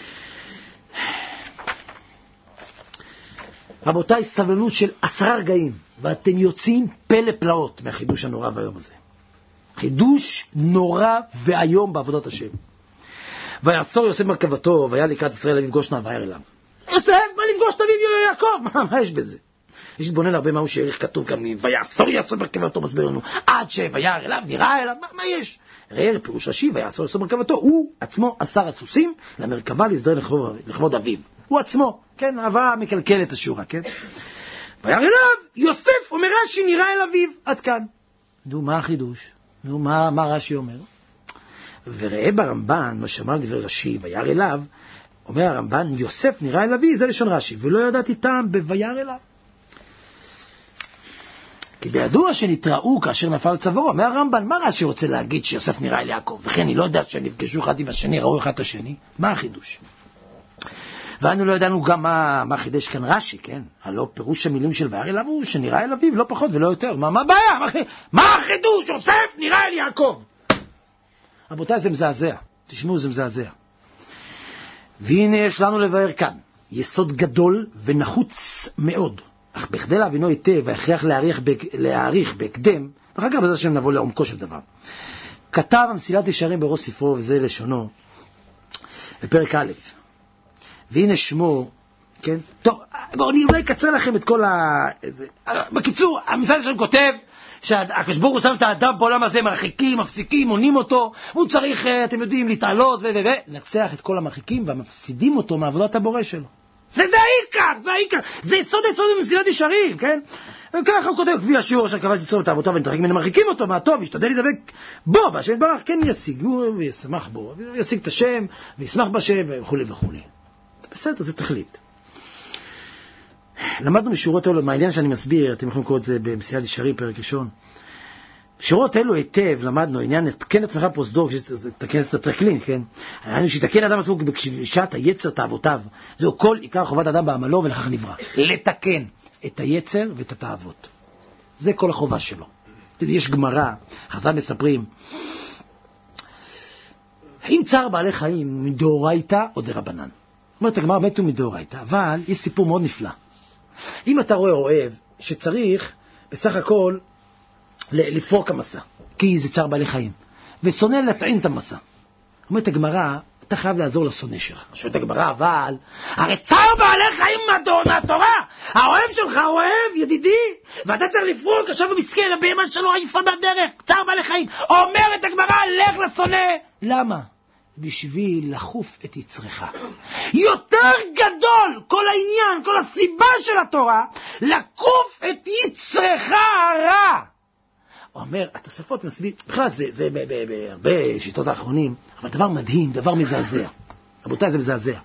רבותיי, סבלנות של 10 רגעים, ואתם יוצאים פלא פלאות מהחידוש הנורא והיום הזה. חידוש נורא והיום בעבודת השם. ויעצור יוסף מרכבתו, והיה לקראת ישראל אביו גושנה, וירא אליו. יוסף, מה לפגוש את אביו יעקב? מה יש בזה? יש להתבונן הרבה מהו שערך כתוב גם, ויעצור יוסף מרכבתו, מסביר לנו, עד שוירא אליו, נראה אליו, מה יש? ראה פירוש רש"י, ויעצור יוסף מרכבתו, הוא עצמו 10 הסוסים למרכבה להסדר לכבוד אביו. הוא עצמו, כן, אהבה מקלקלת השורה, כן? וירא אליו, יוסף אומר רש"י, נראה אל אביו, עד כאן. נו, מה החידוש? נו, מה רש"י אומר? וראה ברמב"ן, מה שאמר דברי רש"י, וירא אליו, אומר הרמב"ן, יוסף נראה אל אביו, זה לשון רש"י, ולא ידעתי טעם בוירא אליו. כי בידוע שנתראו כאשר נפל צווארו, אומר הרמב"ן, מה רש"י רוצה להגיד שיוסף נראה אל יעקב? וכן, אני לא יודע שהם נפגשו אחד עם השני, ראו אחד את השני. מה החידוש? ואנו לא ידענו גם מה חידש כאן רש"י, כן? הלא פירוש המילים של וירא אליו הוא שנראה אל אביו, לא פחות ולא יותר. מה הבעיה? מה החידוש? יוסף נראה אל יעקב. רבותיי, זה מזעזע. תשמעו, זה מזעזע. והנה יש לנו לבאר כאן יסוד גדול ונחוץ מאוד, אך בכדי להבינו היטב והכרח להעריך בהקדם, ואחר כך בזה שנבוא לעומקו של דבר. כתב המסילת ישרים בראש ספרו, וזה לשונו, בפרק א', והנה שמו, כן? טוב, בואו אני אולי אקצר לכם את כל בקיצור, המסילת ישרים כותב שהקדוש ברוך הוא שם את האדם בעולם הזה, מרחיקים, מפסיקים, מונים אותו, הוא צריך, אתם יודעים, להתעלות לנצח את כל המרחיקים, ומפסידים אותו מעבודת הבורא שלו. זה העיקר, זה יסוד במסילת ישרים, כן? וככה הוא כותב, כפי השיעור אשר קבעתי ליצור את אבותיו ונתרחק ממנו, מרחיקים אותו מהטוב, ישתדל להידבק בו, והשם יתברך, כן ישיגו וישמח בו, וישיג את השם, וישמח בשם, וכו' וכו'. בסדר, זה תכלית. למדנו משורות אלו, מהעניין שאני מסביר, אתם יכולים לקרוא את זה במסילת ישרים, פרק ראשון. שורות אלו היטב, למדנו, עניין לתקן עצמך פרוזדור, תקן את הטרקלין, כן? העניין שתקן אדם עצמו בקשישת היצר תאוותיו, זהו כל עיקר חובת אדם בעמלו ולכך נברא. לתקן את היצר ואת התאוות. זה כל החובה שלו. יש גמרא, חז"ל מספרים, אם צער בעלי חיים מדאורייתא או דרבנן. אומרת הגמרא, מתו מדאורייתא, אבל יש סיפור מאוד נפלא. אם אתה רואה אוהב שצריך בסך הכל לפרוק המסע, כי זה צער בעלי חיים, ושונא לטעין את המסע. אומרת הגמרא, אתה חייב לעזור לשונא שלך. שואלת הגמרא, אבל הרי צער בעלי חיים מהתורה, האוהב שלך אוהב, ידידי, ואתה צריך לפרוק, עכשיו הוא מסכן, הבהמה שלו עייפה בדרך, צער בעלי חיים. אומרת הגמרא, לך לשונא. למה? בשביל לחוף את יצרך. יותר גדול כל העניין, כל הסיבה של התורה, לקוף את יצרך הרע. הוא אומר, התוספות מסביר, בכלל זה בהרבה שיטות האחרונים, אבל דבר מדהים, דבר מזעזע. רבותיי, זה מזעזע.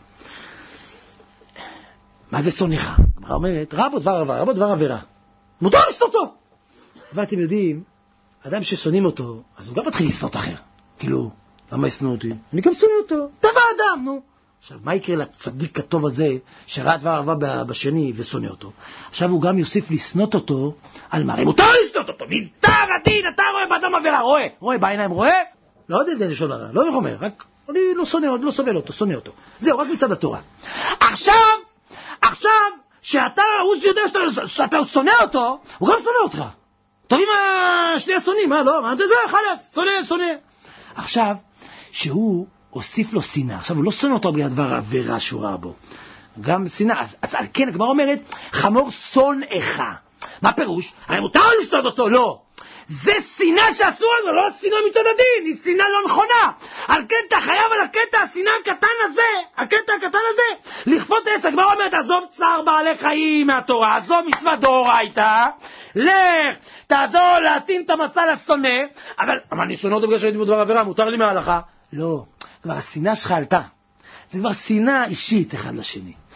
מה זה שונאך? הגמרא אומרת, רע בו דבר עבירה, רע בו דבר עבירה. מותר לשנוא אותו. ואתם יודעים, אדם ששונאים אותו, אז הוא גם מתחיל לשנוא אחר. כאילו, למה ישנוא אותי? אני גם שונא אותו. טבע אדם, נו. עכשיו, מה יקרה לצדיק הטוב הזה, שראה דבר עבירה בשני ושונא אותו? עכשיו הוא גם יוסיף לשנות אותו על מה? מותר לשנות אותו, מיותר הדין, אתה רואה באדם עבירה, רואה בעיניים, רואה? לא יודע לשון הרע, לא אומר, רק אני לא שונא, לא סובל אותו, שונא אותו. זהו, רק מצד התורה. עכשיו, שאתה, הוא יודע שאתה שונא אותו, הוא גם שונא אותך. טובים שני השונאים, מה לא? מה זה? חלס, שונא. עכשיו, שהוא הוסיף לו שנאה. עכשיו, הוא לא שונא אותו בגלל דבר עבירה שהוא ראה בו. גם שנאה. אז על כן, הגמרא אומרת, חמור שונאך. מה פירוש? הרי מותר לשנוא אותו, לא. זה שנאה שעשו לנו, לא שנאה מצד הדין, היא שנאה לא נכונה. על כן אתה חייב על הקטע השנאה הקטן הזה, לכפות עץ. הגמרא אומרת, עזוב צער בעלי חיים מהתורה, עזוב מצווה דאורייתא, לך, תעזור להטעין את המסע לשונא, אבל אני שונא אותו בגלל שהייתי בדבר עבירה, מותר לי מההלכה. לא, כבר השנאה שלך עלתה. זה כבר שנאה אישית אחד לשני.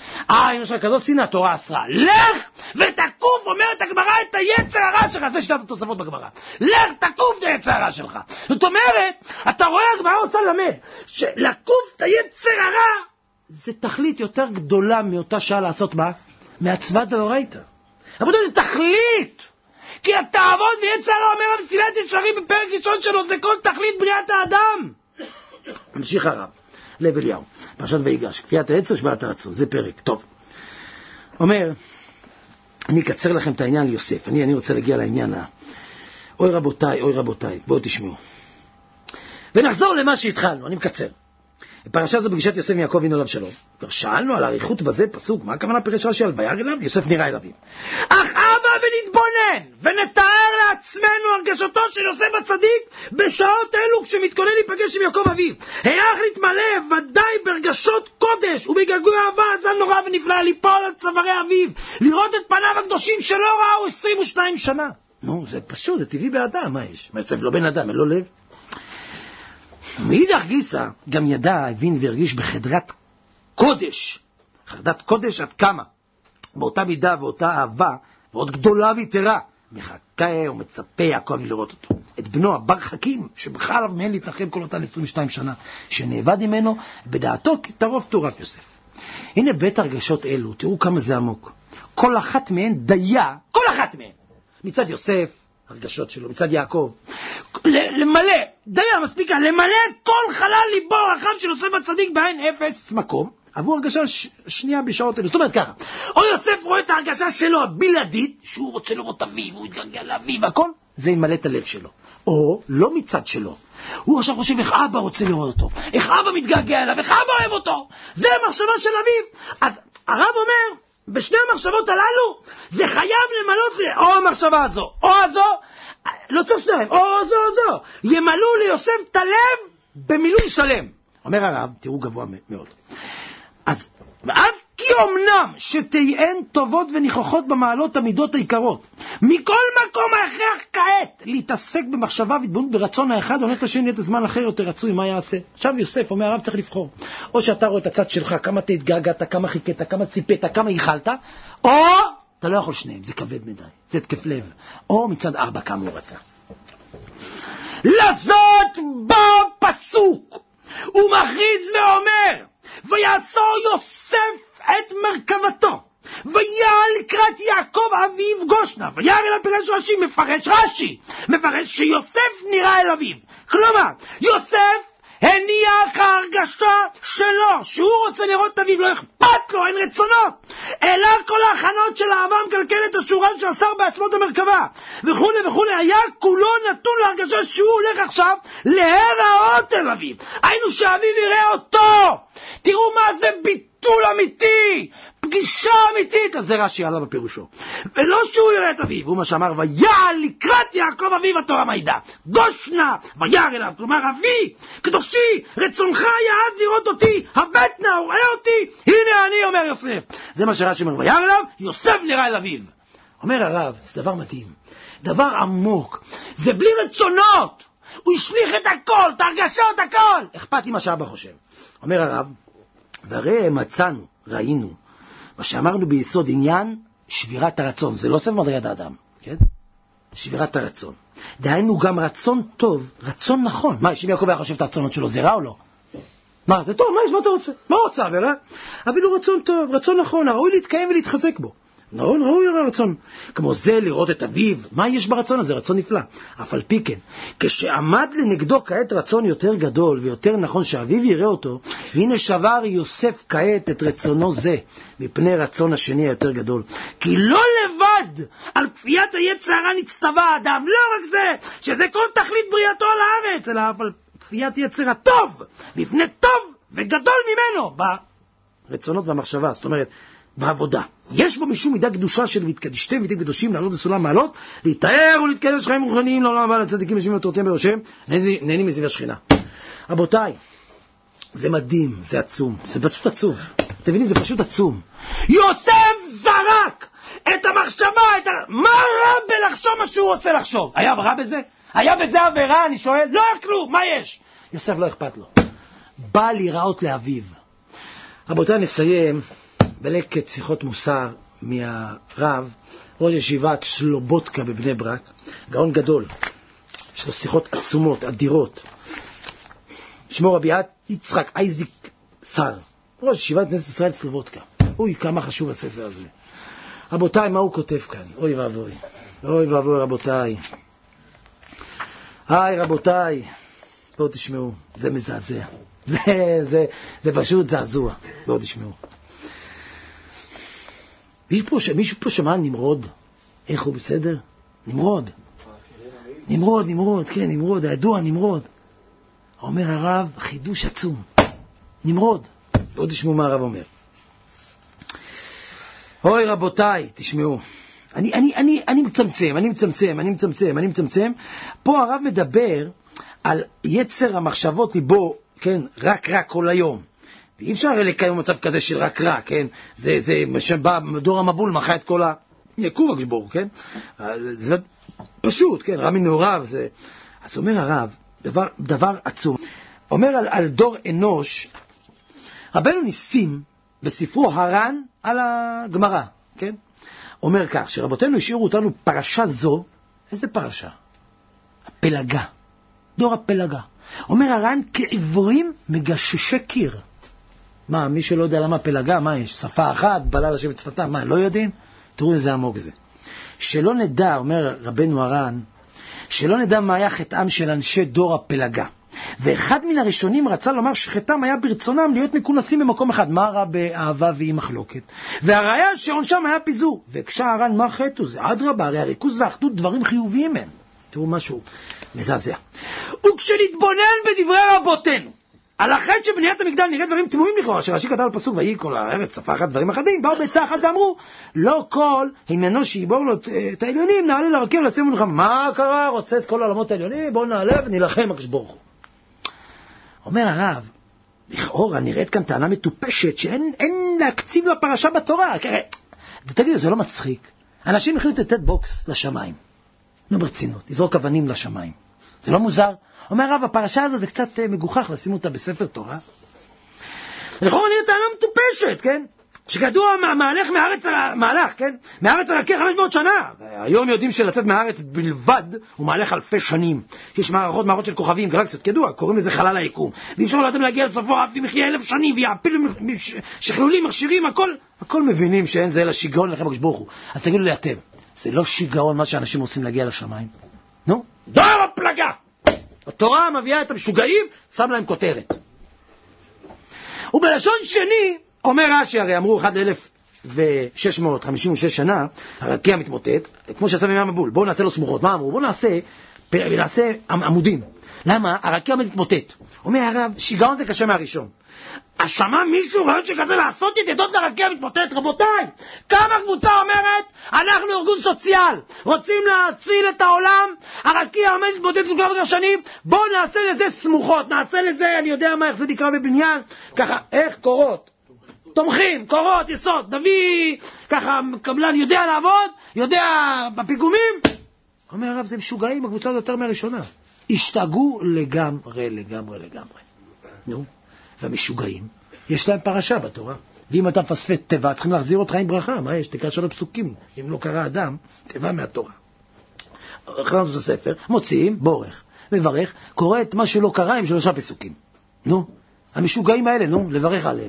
אם יש לך כזאת שנאה, תורה אסרה. לך ותקוף, אומרת הגמרא, את היצר הרע שלך. זה שיטת התוספות בגמרא. לך תקוף את היצר הרע שלך. זאת אומרת, אתה רואה, הגמרא רוצה ללמד, שלקוף את היצר הרע, זה תכלית יותר גדולה מאותה שעה לעשות מה? מהצווה דאורייתא. אבל זה תכלית. כי התאוות ויצר הרע אומר המסילת ישרים בפרק ראשון שלו, זה כל תכלית בריאת האדם. ממשיך הרב, לב אליהו, פרשת ויגש, כפיית היצר שבעת הרצון, זה פרק, טוב. אומר, אני אקצר לכם את העניין ליוסף, אני רוצה להגיע לעניין אוי רבותיי, בואו תשמעו. ונחזור למה שהתחלנו, אני מקצר. בפרשה זו בגישת יוסף מיעקב אבינו עליו שלום. שאלנו על האריכות בזה פסוק, מה הכוונה פירש רש"י על וירא אליו? יוסף נראה אליו. אך הבה ונתבונן ונתאר לעצמנו הרגשתו של יוסף הצדיק בשעות אלו כשמתכונן להיפגש עם יעקב אביו. היאך להתמלא ודאי ברגשות קודש ובגעגוע אהבה עזה נורא ונפלא ליפול על צווארי אביו, לראות את פניו הקדושים שלא ראו 22 שנה. נו, זה פשוט, זה טבעי באדם, מה יש? יוסף לא בן אדם, אין לו לב. מאידך גיסא גם ידע, הבין והרגיש בחדרת קודש. חרדת קודש עד כמה? באותה מידה ואותה אהבה, ועוד גדולה ויתרה, מחכה ומצפה יעקב לראות אותו. את בנו הבר חכים, שבחר עליו מהן להתנחם כל אותן 22 שנה, שנאבד ממנו, בדעתו כי טרוף תורף יוסף. הנה בית הרגשות אלו, תראו כמה זה עמוק. כל אחת מהן דיה, כל אחת מהן, מצד יוסף, הרגשות שלו, מצד יעקב, למלא, דייה מספיקה, למלא כל חלל ליבו הרחב של יוסף הצדיק בעין אפס מקום, עבור הרגשה שנייה בשעות אלו. זאת אומרת ככה, או יוסף רואה את ההרגשה שלו הבלעדית, שהוא רוצה לראות אביו, הוא יתגלגל לאביו, הכל, זה ימלא את הלב שלו. או לא מצד שלו. הוא עכשיו חושב איך אבא רוצה לראות אותו, איך אבא מתגעגע אליו, איך אבא אוהב אותו. זה המחשבה של אביו. אז הרב אומר, בשני המחשבות הללו, זה חייב למלות או המחשבה הזו, או הזו, לא צריך שניים, או זו, ימלאו ליוסף את הלב במילוי שלם. אומר הרב, תראו גבוה מאוד. אז כי אומנם שתהייין טובות וניחוחות במעלות המידות העיקרות, מכל מקום ההכרח כעת להתעסק במחשבה והתבוננות ברצון האחד, עונה את השני את הזמן אחר יותר רצוי, מה יעשה? עכשיו יוסף אומר, הרב צריך לבחור. או שאתה רואה את הצד שלך, כמה תתגעגעת, כמה חיכית, כמה ציפית, כמה ייחלת, או אתה לא יכול שניהם, זה כבד מדי, זה התקף לב. או מצד 4 כמה הוא רצה. לזאת בפסוק הוא מכריז ואומר, ויעשור יוסף את מרכבתו, ויעל לקראת יעקב אביו גושנה, ויער אל הפירש רש"י, מפרש שיוסף נראה אל אביו. כלומר, יוסף הניח ההרגשה שלו, שהוא רוצה לראות את אביו, לא אכפת לו, אין רצונות, אלא כל ההכנות של האהבה מקלקלת השורה שעשר בעצמות המרכבה, וכו', היה כולו נתון להרגשה שהוא הולך עכשיו להיראות אל אביו, היינו שאביו יראה אותו. תראו מה זה ביטול אמיתי, פגישה אמיתית. אז זה רש"י עלה בפירושו, ולא שהוא יראה את אביו, הוא מה שאמר ויעל לקראת יעקב אביו, התורה מעידה גושנה ויער אליו, כלומר אבי קדושי, רצונך היה אז לראות אותי, הבט נא וראה אותי, הנה אני, אומר יוסף. זה מה שרש"י אומר, ויער אליו, יוסף נראה אל אביו. אומר הרב, זה דבר מדהים, דבר עמוק, זה בלי רצונות, הוא השליך את הכל, את הרגשות, הכל, אכפת לי מה שאבא חושב. אומר הרב, והרי מצאנו, ראינו, מה שאמרנו ביסוד עניין שבירת הרצון, זה לא סוף מדרגת האדם, כן? שבירת הרצון. דהיינו גם רצון טוב, רצון נכון. מה, אם יעקב היה חושב את הרצונות שלו, זה רע או לא? מה, זה טוב, מה יש, מה אתה רוצה? מה רוצה, ורע? אבל הוא רצון טוב, רצון נכון, ראוי להתקיים ולהתחזק בו. נכון, ראוי הרצון. כמו זה לראות את אביו, מה יש ברצון הזה? רצון נפלא. אף על פי כן, כשעמד לנגדו כעת רצון יותר גדול ויותר נכון שאביו יראה אותו, הנה שבר יוסף כעת את רצונו זה, מפני רצון השני היותר גדול. כי לא לבד על כפיית היצר הרע נצטווה האדם, לא רק זה, שזה כל תכלית בריאתו על הארץ, אלא אף על כפיית יצר הטוב, לפני טוב וגדול ממנו, ברצונות והמחשבה, זאת אומרת, בעבודה. יש בו משום מידה קדושה של מתקדשתם ויתים קדושים לעלות בסולם מעלות, להתאר ולהתקדש חיים רוחניים לעולם הבא לצדיקים יושבים לתורתם בראשיהם, נהנים מסביב השכינה. רבותיי, זה מדהים, זה עצום, זה פשוט עצום. אתם מבינים, זה פשוט עצום. יוסף זרק את המחשבה, מה רע בלחשוב מה שהוא רוצה לחשוב? היה רע בזה? היה בזה עבירה, אני שואל? לא היה כלום, מה יש? יוסף לא אכפת לו. בא להיראות לאביו. רבותיי, נסיים בלקט שיחות מוסר מהרב, ראש ישיבת שלובודקה בבני ברק, גאון גדול, יש לו שיחות עצומות, אדירות. שמו רבי יצחק אייזיק שר, ראש ישיבת כנסת ישראל שלובודקה. אוי, כמה חשוב הספר הזה. רבותיי, מה הוא כותב כאן? אוי ואבוי. אוי ואבוי, רבותיי. היי, רבותיי. בואו תשמעו, זה מזעזע. זה פשוט זעזוע. בואו תשמעו. מישהו פה שמע נמרוד? איך הוא בסדר? נמרוד. נמרוד, כן, נמרוד, הידוע נמרוד. אומר הרב, חידוש עצום. נמרוד. בואו תשמעו מה הרב אומר. אוי רבותיי, תשמעו. אני מצמצם. פה הרב מדבר על יצר המחשבות ליבו, כן, רק כל היום. ואי אפשר לקיים מצב כזה של רק, כן? זה שבא דור המבול מחה את כל היקום הגשבור, כן? זה פשוט, כן? רמי נעורב, זה... אז אומר הרב, דבר עצום. אומר על דור אנוש, רבנו ניסים בספרו הר"ן על הגמרא, כן? אומר כך, שרבותינו השאירו אותנו פרשה זו, איזה פרשה? הפלגה, דור הפלגה. אומר הר"ן, כעברים מגששי קיר. מה, מי שלא יודע למה פלגה, מה יש? שפה אחת, בלה לשבת שפתה, מה, לא יודעים? תראו איזה עמוק זה. שלא נדע, אומר רבנו הר"ן, שלא נדע מה היה חטאם של אנשי דור הפלגה. ואחד מן הראשונים רצה לומר שחטאם היה ברצונם להיות מכונסים במקום אחד. מה רע באהבה ואי מחלוקת? והראיה שעונשם היה פיזור. והקשה הר"ן, מה חטאו? זה אדרבה, הרי הריכוז והאחדות דברים חיוביים הם. תראו משהו מזעזע. וכשנתבונן בדברי רבותינו, על החטא שבניית המגדל נראה דברים תמוהים לכאורה, שרש"י כתב בפסוק, ויהי כל הארץ שפה אחת דברים אחדים, באו בעצה אחת ואמרו, לא כל הימנו שיבור לו את העליונים, נעלה לרכב לשים מלחמה. מה קרה? רוצה את כל העולמות העליונים? בואו נעלה ונלחם הקדוש ברוך הוא. אומר הרב, לכאורה נראית כאן טענה מטופשת, שאין להקציב לפרשה בתורה. תגידו, זה לא מצחיק. אנשים החליטו לתת בוקס לשמיים. לא ברצינות, לזרוק אבנים לשמיים. זה לא מוזר? אומר הרב, הפרשה הזו זה קצת מגוחך לשים אותה בספר תורה. לכאורה נראית טענה מטופשת, כן? שכדוע מהלך, כן? מהארץ הרקיע 500 שנה. היום יודעים שלצאת מהארץ בלבד הוא מהלך אלפי שנים. יש מערכות של כוכבים, גלקסיות, כדוע, קוראים לזה חלל היקום. ואי אפשר לאדם להגיע לסופו, אף אם יחיה 1000 שנים, ויעפילו שכלולים, מכשירים, הכל מבינים שאין זה אלא שיגעון לכם הקדוש ברוך הוא. אז תגידו לי אתם, זה לא שיגעון מה שאנשים רוצים להגיע לשמיים? נו? דור הפלגה! התורה מביאה את המשוגעים, שם להם כותרת. ובלשון שני, אומר רש"י, הרי אמרו 1656 שנה, הרקיע מתמוטט, כמו שעשה בימי המבול, בואו נעשה לו סמוכות. מה אמרו? בואו נעשה עמודים. למה? הרקיע מתמוטט. אומר הרב, שיגעון זה קשה מהראשון. השמע מישהו רעיון שכזה לעשות ידידות לרקיע מתמוטט? רבותיי, כמה קבוצה אומרת, אנחנו ארגון סוציאל, רוצים להציל את העולם, הרקיע עומד מתמוטט כבר 10 שנים, בואו נעשה לזה סמוכות, נעשה לזה, אני יודע מה, איך זה נקרא בבניין, ככה, איך קורות? תומכים, קורות, יסוד, נביא, ככה, קבלן יודע לעבוד, יודע בפיגומים. אומר הרב, זה משוגעים, הקבוצה הזאת יותר מהראשונה. השתגעו לגמרי. נו, והמשוגעים, יש להם פרשה בתורה. ואם אתה מפספס טבע, צריכים להחזיר אותך עם ברכה. מה יש? תקרא 3 פסוקים. אם לא קרא אדם, טבע מהתורה. הכנסנו את הספר, מוציאים, בורך, מברך, קורא את מה שלא קרא עם 3 פסוקים. נו, המשוגעים האלה, נו, לברך עליהם.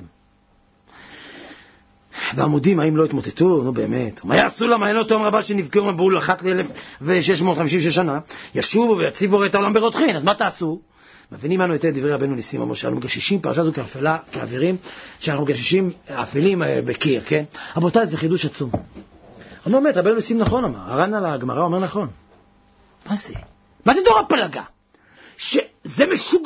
והעמודים, האם לא התמוטטו? נו באמת. מה יעשו למעיינות תום רבה שנבקעו מבול 1656 שנה? ישובו ויציבו את העולם ברותחין. אז מה תעשו? מבינים לנו את דברי רבנו ניסים, אמרו שאנו מגששים, פרשה זו כאפלה, כאווירים, שאנחנו מגששים אפלים בקיר, כן? רבותיי, זה חידוש עצום. אומר באמת, רבנו ניסים נכון אמר, הר"ן על הגמרא אומר נכון. מה זה? מה זה דור הפלגה? שזה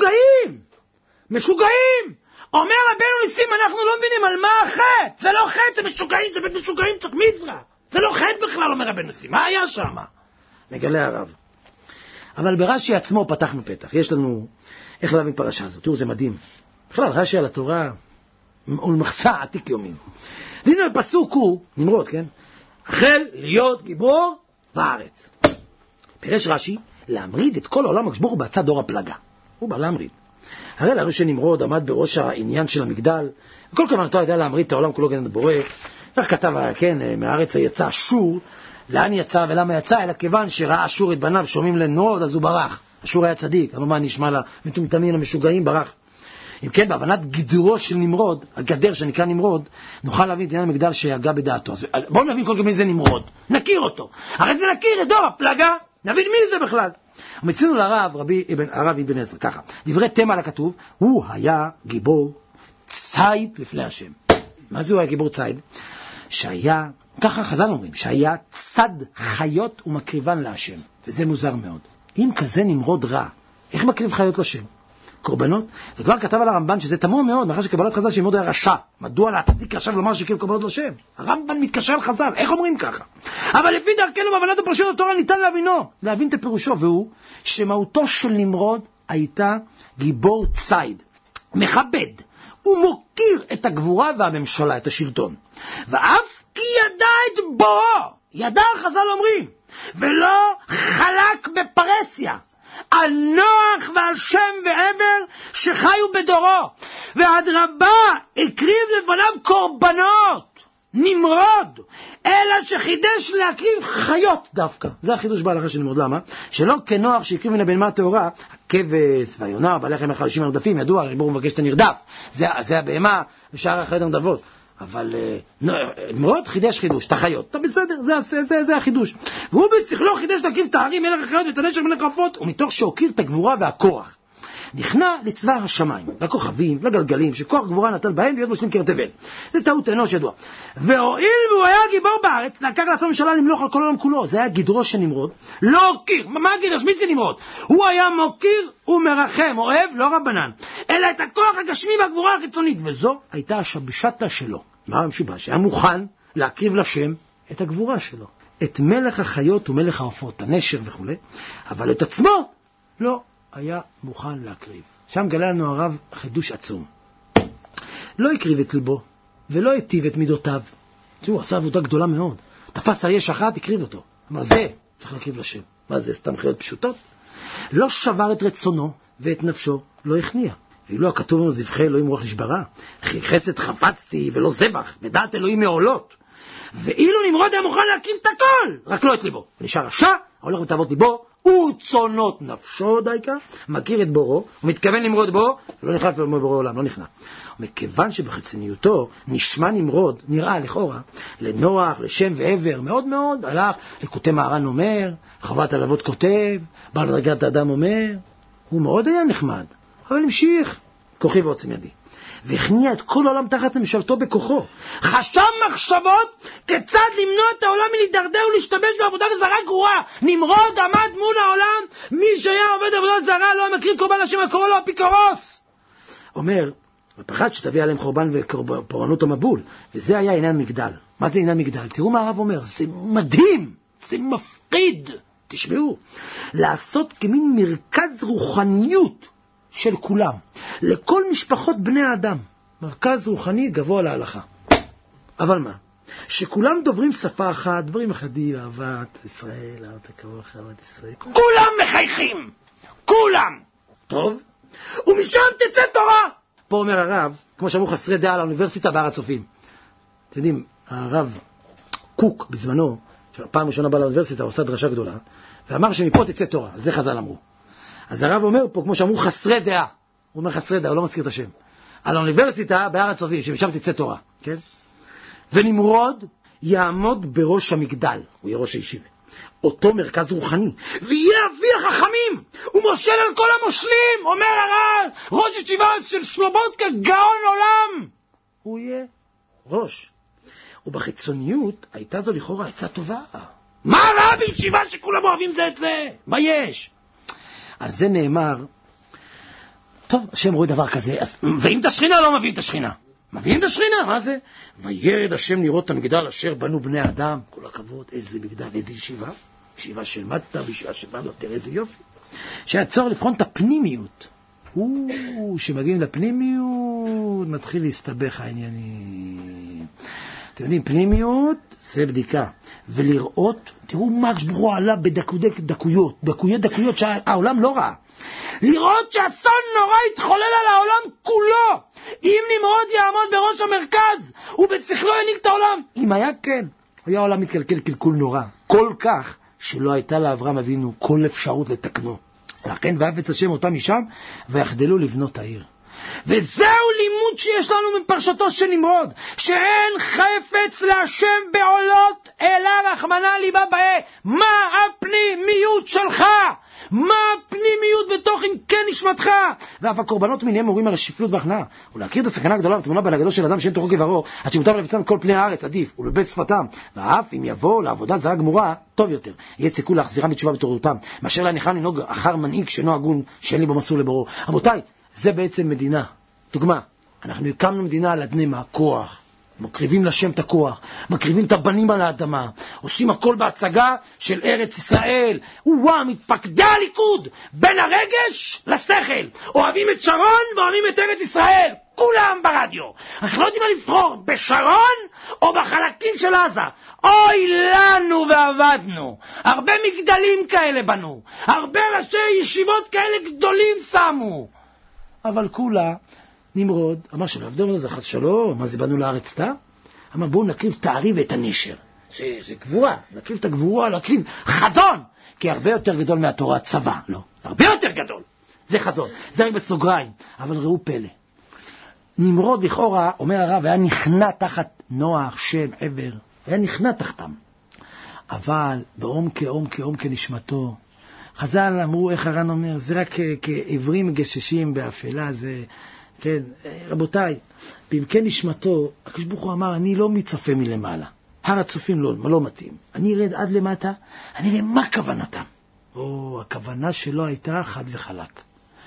משוגעים! אומר רבנו ניסים, אנחנו לא מבינים על מה החטא. זה לא חטא, זה משוגעים, זה בית משוגעים, צריך מזרע. זה לא חטא בכלל, אומר רבנו ניסים. מה היה שם? מגלה הרב. אבל ברש"י עצמו פתחנו פתח. יש לנו איך להבין פרשה הזאת. תראו, זה מדהים. בכלל, רש"י על התורה ולמחסה עתיק יומין. הנה הפסוק הוא, נמרוד, כן? החל להיות גיבור בארץ. פירש רש"י, להמריד את כל העולם הקדוש ברוך הוא בצד דור הפלגה. הוא בא להמריד. הרי לנו שנמרוד עמד בראש העניין של המגדל, וכל כוונתו הייתה להמריד את העולם כולו גנת בורא. כך כתב, כן, מהארץ יצא אשור, לאן יצא ולמה יצא? אלא כיוון שראה אשור את בניו שומעים לנמרוד, אז הוא ברח. אשור היה צדיק, אבל מה נשמע למטומטמים המשוגעים, ברח. אם כן, בהבנת גדרו של נמרוד, הגדר שנקרא נמרוד, נוכל להבין את עניין המגדל שיגע בדעתו. אז בואו נבין כל כך מי זה נמרוד, נכיר אותו. הרי זה נכיר את דור הפלגה, נבין מי זה בכלל. מצינו לרב, הרב אבן עזרא, ככה, דברי תמה לכתוב, הוא היה גיבור ציד לפני השם. מה זה הוא היה גיבור ציד? שהיה, ככה חז"ל אומרים, שהיה צד חיות ומקריבן להשם. וזה מוזר מאוד. אם כזה נמרוד רע, איך מקריב חיות לשם? קורבנות? וכבר כתב על הרמב"ן שזה תמוה מאוד, מאחר שקבלת חז"ל שנמרוד היה רשע. מדוע להצדיק עכשיו לומר שקריב קורבנות לשם? הרמב"ן מתקשר על חז"ל, איך אומרים ככה? אבל לפי דרכנו בהבנת הפרשיות התורה ניתן להבין את הפירושו, והוא שמהותו של נמרוד הייתה גיבור ציד, מכבד, ומוקיר את הגבורה והממשלה, את השלטון. ואף כי ידע את בוראו, ידע חז"ל אומרים, ולא חלק בפרסיה, על נוח ועל שם ועבר שחיו בדורו, ואדרבה הקריב לפניו קורבנות, נמרוד, אלא שחידש להקריב חיות דווקא. זה החידוש בהלכה של נמרוד. למה? שלא כנוח שהקריב מן הבהמה הטהורה, הכבש והיונה, בעלי החיים החלשים הנרדפים, ידוע, הריבור מבקש את הנרדף, זה הבהמה ושאר החיות הנרדפות. אבל נמרוד חידש חידוש, את החיות. אתה בסדר, זה החידוש. והוא בשכלו חידש להקריב את הערים, מלך החיות ואת הנשר מלך העופות, ומתוך שהוקיר את הגבורה והכוח. נכנע לצבא השמיים, לכוכבים, לגלגלים, שכוח גבורה נטל בהם להיות משלים קיר תבל. זה טעות אנוש ידוע. והואיל והוא היה גיבור בארץ, לקח לעצמו ממשלה למלוך על כל העולם כולו. זה היה גדרו של נמרוד. לא הוקיר. מה גדרו? מי זה נמרוד? הוא היה מוקיר ומרחם, אוהב, לא רבנן, אלא את הכוח הגשמי והגבורה החיצונית. וזו הייתה השבשתה שלו. מה המשובש? היה מוכן להקריב לשם את הגבורה שלו. את מלך החיות ומלך העופות, הנשר וכו'. אבל את עצמו לא היה מוכן להקריב. שם גלה לנו הרב חידוש עצום. לא הקריב את ליבו, ולא היטיב את מידותיו. הוא עשה עבודה גדולה מאוד. תפס אריה שחט, הקריב אותו. אמר, זה צריך להקריב לשם. מה זה, סתם חיות פשוטות? לא שבר את רצונו, ואת נפשו לא הכניע. ואילו הכתוב לנו זבחי אלוהים רוח נשברה. חסד חפצתי ולא זבח, ודעת אלוהים מעולות. ואילו נמרוד היה מוכן להקריב את הכל, רק לא את ליבו. ונשאר רשע, הולך בתאוות ליבו, וצונות נפשו דייקה, מכיר את בורו, ומתכוון למרוד בו, ולא נכנע לבורו עולם, לא נכנע. ומכיוון שבחיצוניותו נשמע נמרוד, נראה לכאורה, לנוח, לשם ועבר, מאוד מאוד, הלך, לקוטי מהר"ן אומר, חוות הלוות כותב, בעל דרגת האדם אומר, הוא מאוד היה נחמד, אבל המשיך, כוחי ועוצם ידי. והכניע את כל העולם תחת ממשלתו בכוחו. חשב מחשבות כיצד למנוע את העולם מלהידרדר ולהשתבש בעבודה זרה גרועה. נמרוד עמד מול העולם, מי שהיה עובד עבודה זרה לא מקריב קורבן לשם, הקורא לו אפיקורוס. אומר, ופחד שתביא עליהם חורבן ופורענות המבול. וזה היה עניין מגדל. מה זה עניין מגדל? תראו מה הרב אומר, זה מדהים, זה מפחיד. תשמעו, לעשות כמין מרכז רוחניות של כולם, לכל משפחות בני האדם, מרכז רוחני גבוה להלכה. אבל מה? שכולם דוברים שפה אחת, דברים אחדים, אהבת ישראל, אהבת הקרוב, אהבת ישראל. כולם מחייכים! כולם! טוב? ומשם תצא תורה! פה אומר הרב, כמו שאמרו חסרי דעה על האוניברסיטה בהר הצופים. אתם יודעים, הרב קוק בזמנו, פעם ראשונה בא לאוניברסיטה, עושה דרשה גדולה, ואמר שמפה תצא תורה. זה חז"ל אמרו. אז הרב אומר פה, כמו שאמרו חסרי דעה, הוא אומר חסרי דעה, הוא לא מזכיר את השם, על האוניברסיטה בהר הצופים, שמשם תצא תורה, כן? ונמרוד יעמוד בראש המגדל, הוא יהיה ראש הישיבה, אותו מרכז רוחני, ויהיה אבי החכמים, הוא מושל על כל המושלים, אומר הרב, ראש ישיבה של סלובודקה, גאון עולם, הוא יהיה ראש. ובחיצוניות הייתה זו לכאורה עצה טובה. מה רע בישיבה שכולם אוהבים זה את זה? מה יש? על זה נאמר, טוב, השם רואה דבר כזה, אז מביאים את השכינה או לא מביאים את השכינה? מביאים את השכינה, מה זה? וירד השם לראות את המגדל אשר בנו בני אדם, כל הכבוד, איזה מגדל, איזה ישיבה, ישיבה של מטה, ישיבה של מטה, תראה איזה יופי. שהצורך לבחון את הפנימיות, שמגיעים לפנימיות, מתחיל להסתבך העניינים. אתם יודעים, פנימיות זה בדיקה, ולראות, תראו מה ברוך עלה בדקויות שהעולם לא ראה. לראות שאסון נורא יתחולל על העולם כולו. אם נמרוד יעמוד בראש המרכז, ובשכלו ינהיג את העולם. אם היה כן, היה העולם מתקלקל קלקול נורא. כל כך שלא הייתה לאברהם אבינו כל אפשרות לתקנו. לכן ואפץ השם אותם משם, ויחדלו לבנות העיר. וזהו לימוד שיש לנו מפרשתו של נמרוד, שאין חפץ להשם בעולות, אלא רחמנא ליבא באה. מה הפנימיות שלך? מה הפנימיות בתוך עמקי נשמתך? ואף הקורבנות מיניהם מורים על השפלות והכנעה, ולהכיר את הסכנה הגדולה ותמונה בהנהגתו של אדם שאין תוכו כברו, עד שמותר לבצע כל פני הארץ עדיף ולבית שפתם, ואף אם יבוא לעבודה זרה גמורה טוב יותר, יהיה סיכוי להחזירם בתשובה בתורתם, מאשר להניחם לנהוג אחר מנהיג שאינו הגון, שאין לי בו מסור לבוראו. רבותיי, זה בעצם מדינה. דוגמה, אנחנו הקמנו מדינה על אדני מהכוח, מקריבים לשם את הכוח, מקריבים את הבנים על האדמה, עושים הכל בהצגה של ארץ ישראל. מתפקדי הליכוד בין הרגש לשכל, אוהבים את שרון ואוהבים את ארץ ישראל, כולם ברדיו. אנחנו לא יודעים מה לבחור, בשרון או בחלקים של עזה. אוי לנו ועבדנו, הרבה מגדלים כאלה בנו, הרבה ראשי ישיבות כאלה גדולים שמו, אבל כולה נמרוד אמר שלא עבדו זה חס שלום, מה זה בנו לארץ תה? אמר בואו נקריב את הערי ואת הנשר, זה גבורה, נקריב את הגבורה, נקריב חזון, כי הרבה יותר גדול מהתורה הצבא, לא, זה הרבה יותר גדול, זה חזון, זה רק בסוגריים. אבל ראו פלא, נמרוד לכאורה, אומר הרב, היה נכנע תחת נוח, שם, עבר, היה נכנע תחתם, אבל בעומקי נשמתו, חז"ל אמרו, איך הר"ן אומר, זה רק כעברים מגששים באפלה, זה, כן, רבותיי, בעמקי נשמתו, הקדוש ברוך הוא אמר, אני לא מצפה מלמעלה, הר הצופים לא מתאים, אני ארד עד למטה, אני אראה מה כוונתם. הכוונה שלו הייתה חד וחלק.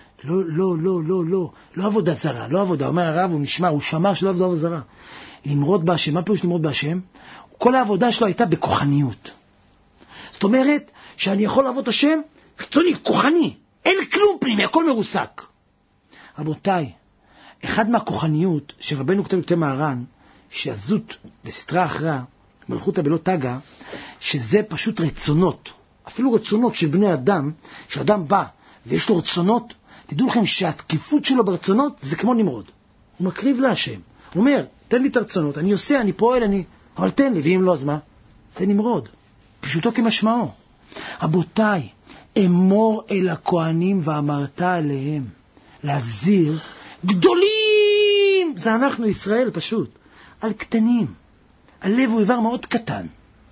לא עבודה זרה, לא עבודה, אומר הרב, הוא נשמע, הוא שמר שלא עבודה זרה. למרוד בהשם, מה פירוש למרוד בהשם? כל העבודה שלו הייתה בכוחניות. זאת אומרת, שאני יכול לעבוד השם, חיצוני, כוחני, אין כלום פנימי, הכל מרוסק. רבותיי, אחד מהכוחניות שרבנו כתב מהר"ן, שהזות בסתרה אחרה, מלכותא בלא תגה, שזה פשוט רצונות, אפילו רצונות של בני אדם, שאדם בא ויש לו רצונות, תדעו לכם שהתקיפות שלו ברצונות זה כמו נמרוד. הוא מקריב להשם, הוא אומר, תן לי את הרצונות, אני עושה, אני פועל, אבל תן לי, ואם לא אז מה? זה נמרוד, פשוטו כמשמעו. רבותיי, אמור אל הכהנים ואמרת עליהם, להזהיר גדולים, זה אנחנו ישראל פשוט, על קטנים. הלב הוא איבר מאוד קטן,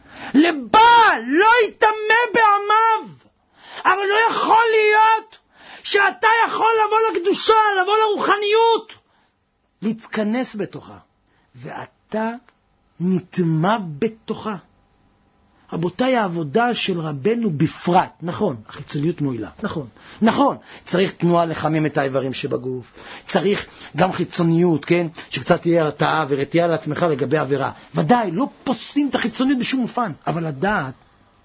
לבא לא יתאמה בעמיו, אבל לא יכול להיות שאתה יכול לבוא לקדושה, לבוא לרוחניות, להתכנס בתוכה, ואתה נטמע בתוכה. רבותיי, העבודה של רבנו בפרט, נכון, החיצוניות מועילה, נכון, צריך תנועה לחמם את האיברים שבגוף, צריך גם חיצוניות, כן, שקצת תהיה הרתעה ורתיעה לעצמך לגבי עבירה. ודאי, לא פוסלים את החיצוניות בשום מופן, אבל לדעת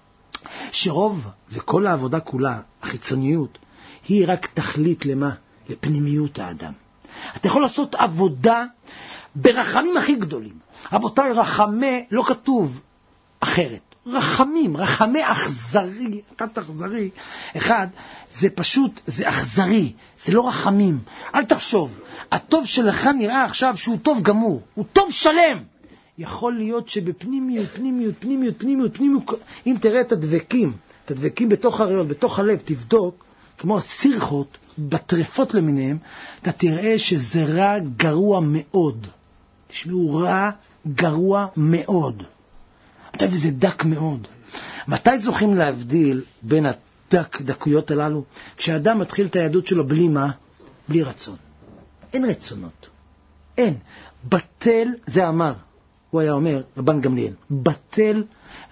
שרוב וכל העבודה כולה, החיצוניות, היא רק תכלית למה? לפנימיות האדם. אתה יכול לעשות עבודה ברחמים הכי גדולים. רבותיי, רחמי, לא כתוב אחרת. רחמי אכזרי, אחד, זה פשוט, זה אכזרי, זה לא רחמים. אל תחשוב, הטוב שלך נראה עכשיו שהוא טוב גמור, הוא טוב שלם. יכול להיות שבפנימיות, פנימיות, אם תראה את הדבקים בתוך הריאות, בתוך הלב, תבדוק, כמו הסירחות, בטרפות למיניהם, אתה תראה שזה רע גרוע מאוד. תשמעו, רע גרוע מאוד. וזה דק מאוד. מתי זוכים להבדיל בין הדקויות הללו? כשאדם מתחיל את היהדות שלו בלי מה? בלי רצון. אין רצונות. אין. בטל, זה אמר, הוא היה אומר, רבן גמליאל, בטל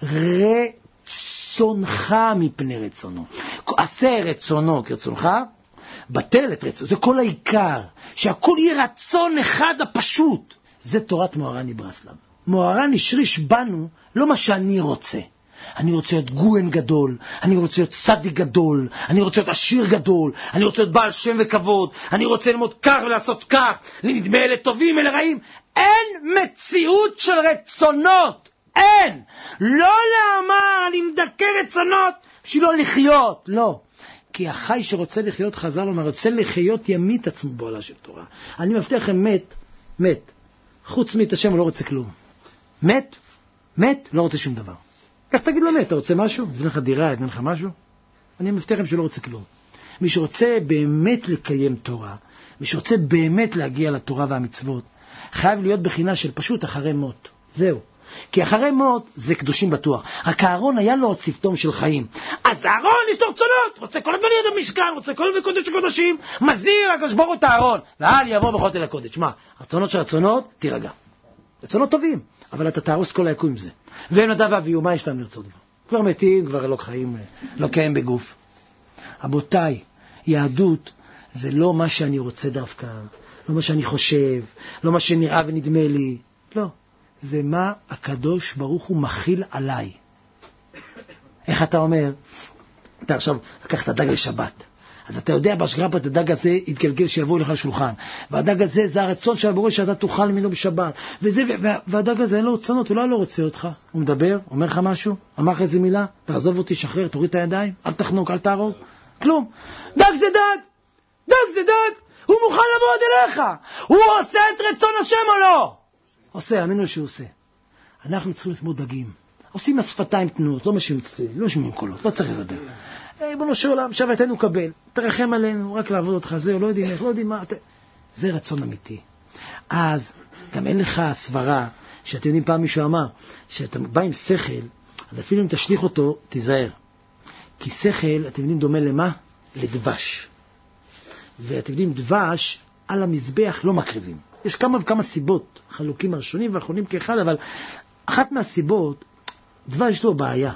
רצונך מפני רצונו. עשה רצונו כרצונך, בטל את רצונו. זה כל העיקר. שהכל יהיה רצון אחד הפשוט. זה תורת מוהר"ן מברסלב. מוהר"ן השריש בנו לא מה שאני רוצה. אני רוצה להיות גוהן גדול, אני רוצה להיות צדיק גדול, אני רוצה להיות עשיר גדול, אני רוצה להיות בעל שם וכבוד, אני רוצה ללמוד כך ולעשות כך, לנדמה אלה טובים אלה רעים. אין מציאות של רצונות, אין. לא לאמר אני מדכא רצונות בשביל לא לחיות, לא. כי החי שרוצה לחיות, חז"ל אומר, רוצה לחיות ימית עצמו בעולה של תורה. אני מבטיח לכם, מת. חוץ מאת השם הוא לא רוצה כלום. מת, לא רוצה שום דבר. איך תגיד לו מת? אתה רוצה משהו? תבנה לך דירה, תבנה לך משהו? אני מבטיח לכם שהוא לא רוצה כלום. מי שרוצה באמת לקיים תורה, מי שרוצה באמת להגיע לתורה והמצוות, חייב להיות בחינה של פשוט אחרי מות. זהו. כי אחרי מות זה קדושים בטוח. רק אהרון היה לו צפתום של חיים. אז אהרון יש לו רצונות, רוצה כל הזמן להיות במשכן, רוצה כל הזמן קודש הקודשים, מזהיר הקדוש ברוך הוא את אהרון, ואל יבוא בכותל הקודש. מה? רצונות של רצונות, תירגע. רצונות טובים, אבל אתה תהרוס כל היקום עם זה. והם נדב ואביהו, מה יש להם לרצות בו? כבר מתים, כבר לא חיים, לא קיים בגוף. רבותיי, יהדות זה לא מה שאני רוצה דווקא, לא מה שאני חושב, לא מה שנראה ונדמה לי, לא. זה מה הקדוש ברוך הוא מכיל עליי. איך אתה אומר? אתה עכשיו לקחת דג לשבת, אז אתה יודע בהשגרה פה את הדג הזה יתגלגל שיבוא לך לשולחן, והדג הזה זה הרצון של הבורא שאתה תאכל ממנו בשבת, והדג הזה אין לו רצונות, אולי לא רוצה אותך, הוא מדבר, אומר לך משהו, אמר לך איזה מילה, תעזוב אותי, שחרר, תוריד את הידיים, אל תחנוק, אל תערוב, כלום. דג זה דג, הוא מוכן לבוא עד אליך, הוא עושה את רצון השם או לא? עושה, אמינו שהוא עושה. אנחנו צריכים לתמוד דגים. עושים השפתיים תנועות, לא משמיעים קולות, לא צריך לדבר. בנו של עולם, שבתנו קבל, תרחם עלינו, רק לעבוד אותך, זהו, לא יודעים איך, לא יודעים מה. זה רצון אמיתי. אז גם אין לך סברה, שאתם יודעים פעם מישהו אמר, שאתה בא עם שכל, אז אפילו אם תשליך אותו, תיזהר. כי שכל, אתם יודעים, דומה למה? לדבש. ואתם יודעים, דבש על המזבח לא מקריבים. יש כמה וכמה סיבות, חלוקים הראשונים והאחרונים כאחד, אבל אחת מהסיבות, דבש יש לו בעיה.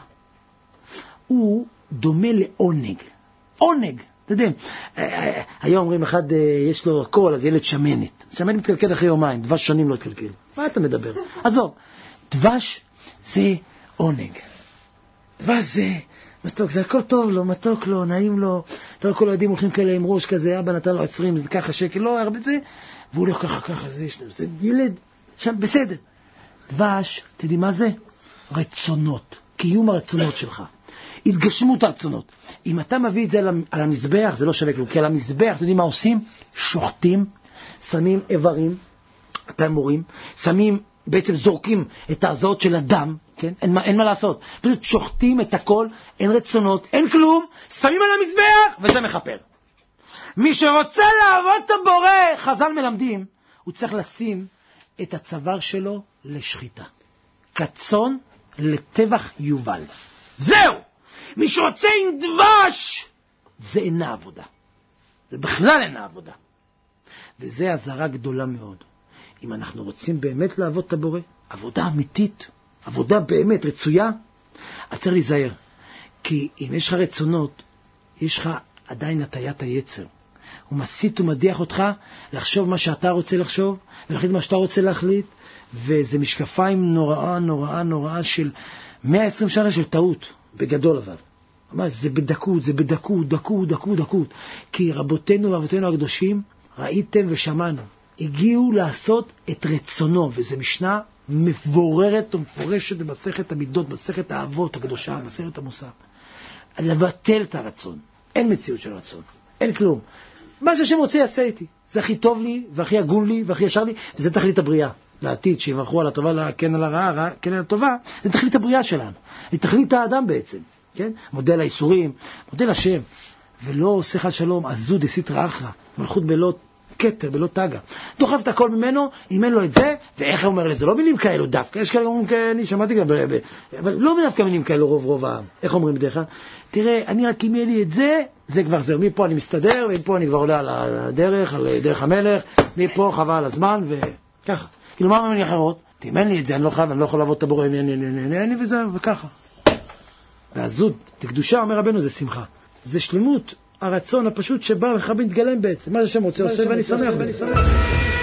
הוא דומה לעונג. עונג, אתה יודע, היום אומרים אחד יש לו הכל, אז ילד שמנת. שמנת מתקלקל אחרי יומיים, דבש שנים לא התקלקל. מה אתה מדבר? עזוב, דבש זה עונג. דבש זה מתוק, זה הכל טוב לו, מתוק לו, נעים לו. אתה רואה כל הילדים הולכים כאלה עם ראש כזה, אבא נתן לו 20, זה ככה שקל, לא הרבה זה. והוא הולך ככה, זה ילד שם בסדר. דבש, אתה יודעים מה זה? רצונות, קיום הרצונות שלך, התגשמות הרצונות. אם אתה מביא את זה על המזבח, זה לא שווה כלום, כי על המזבח, אתה יודעים מה עושים? שוחטים, שמים איברים, אתם מורים, שמים, בעצם זורקים את ההזעות של הדם, כן? אין מה לעשות. פשוט שוחטים את הכל, אין רצונות, אין כלום, שמים על המזבח, וזה מחפר. מי שרוצה לעבוד את הבורא, חז"ל מלמדים, הוא צריך לשים את הצוואר שלו לשחיטה. כצאן לטבח יובל. זהו! מי שרוצה עם דבש, זה אינה עבודה. זה בכלל אינה עבודה. וזה הזרה גדולה מאוד. אם אנחנו רוצים באמת לעבוד את הבורא, עבודה אמיתית, עבודה באמת רצויה, אז צריך להיזהר. כי אם יש לך רצונות, יש לך עדיין הטיית היצר. הוא מסית ומדיח אותך לחשוב מה שאתה רוצה לחשוב, ולהחליט מה שאתה רוצה להחליט, וזה משקפיים נוראה של 120 שנה של טעות, בגדול אבל. זה בדקות. כי רבותינו ואבותינו הקדושים, ראיתם ושמענו, הגיעו לעשות את רצונו, וזו משנה מבוררת ומפורשת במסכת המידות, מסכת האבות הקדושה, מסכת המוסר. לבטל את הרצון. אין מציאות של רצון. אין כלום. מה שהשם רוצה יעשה איתי. זה הכי טוב לי, והכי הגון לי, והכי ישר לי, וזה תכלית הבריאה. לעתיד, שיברכו על הטובה, כן על הרעה, כן על הטובה, זה תכלית הבריאה שלנו. זה תכלית האדם בעצם. כן? מודל האיסורים, מודל השם. ולא עושה חד שלום, עזו דסיטרא אחרא, מלכות בלא כתר, בלא תגה. דוחף את הכל ממנו, אם אין לו את זה, ואיך הוא אומר לזה? לא מילים כאלו דווקא, יש כאלה אומרים כאלה, אני שמעתי גם ברבה, אבל לא דווקא מילים כאלו רוב העם. איך אומרים בדרך כלל? תראה, אני רק אם יהיה לי את זה, זה כבר זהו. מפה אני מסתדר, ומפה אני כבר עולה על הדרך, על דרך המלך, מפה חבל על הזמן, וככה. כאילו מה ממני אחרות? אם אין לי את זה, אני לא חייב, אני לא יכול לעבוד את הבורא, אני וזהו, וככה. והזוד, תקדושה, אומר רבנו, זה שמחה. זה שלמות, הרצון הפשוט שבא לך מתגלם בעצם. מה שהשם רוצה עושה ואני שמח בזה.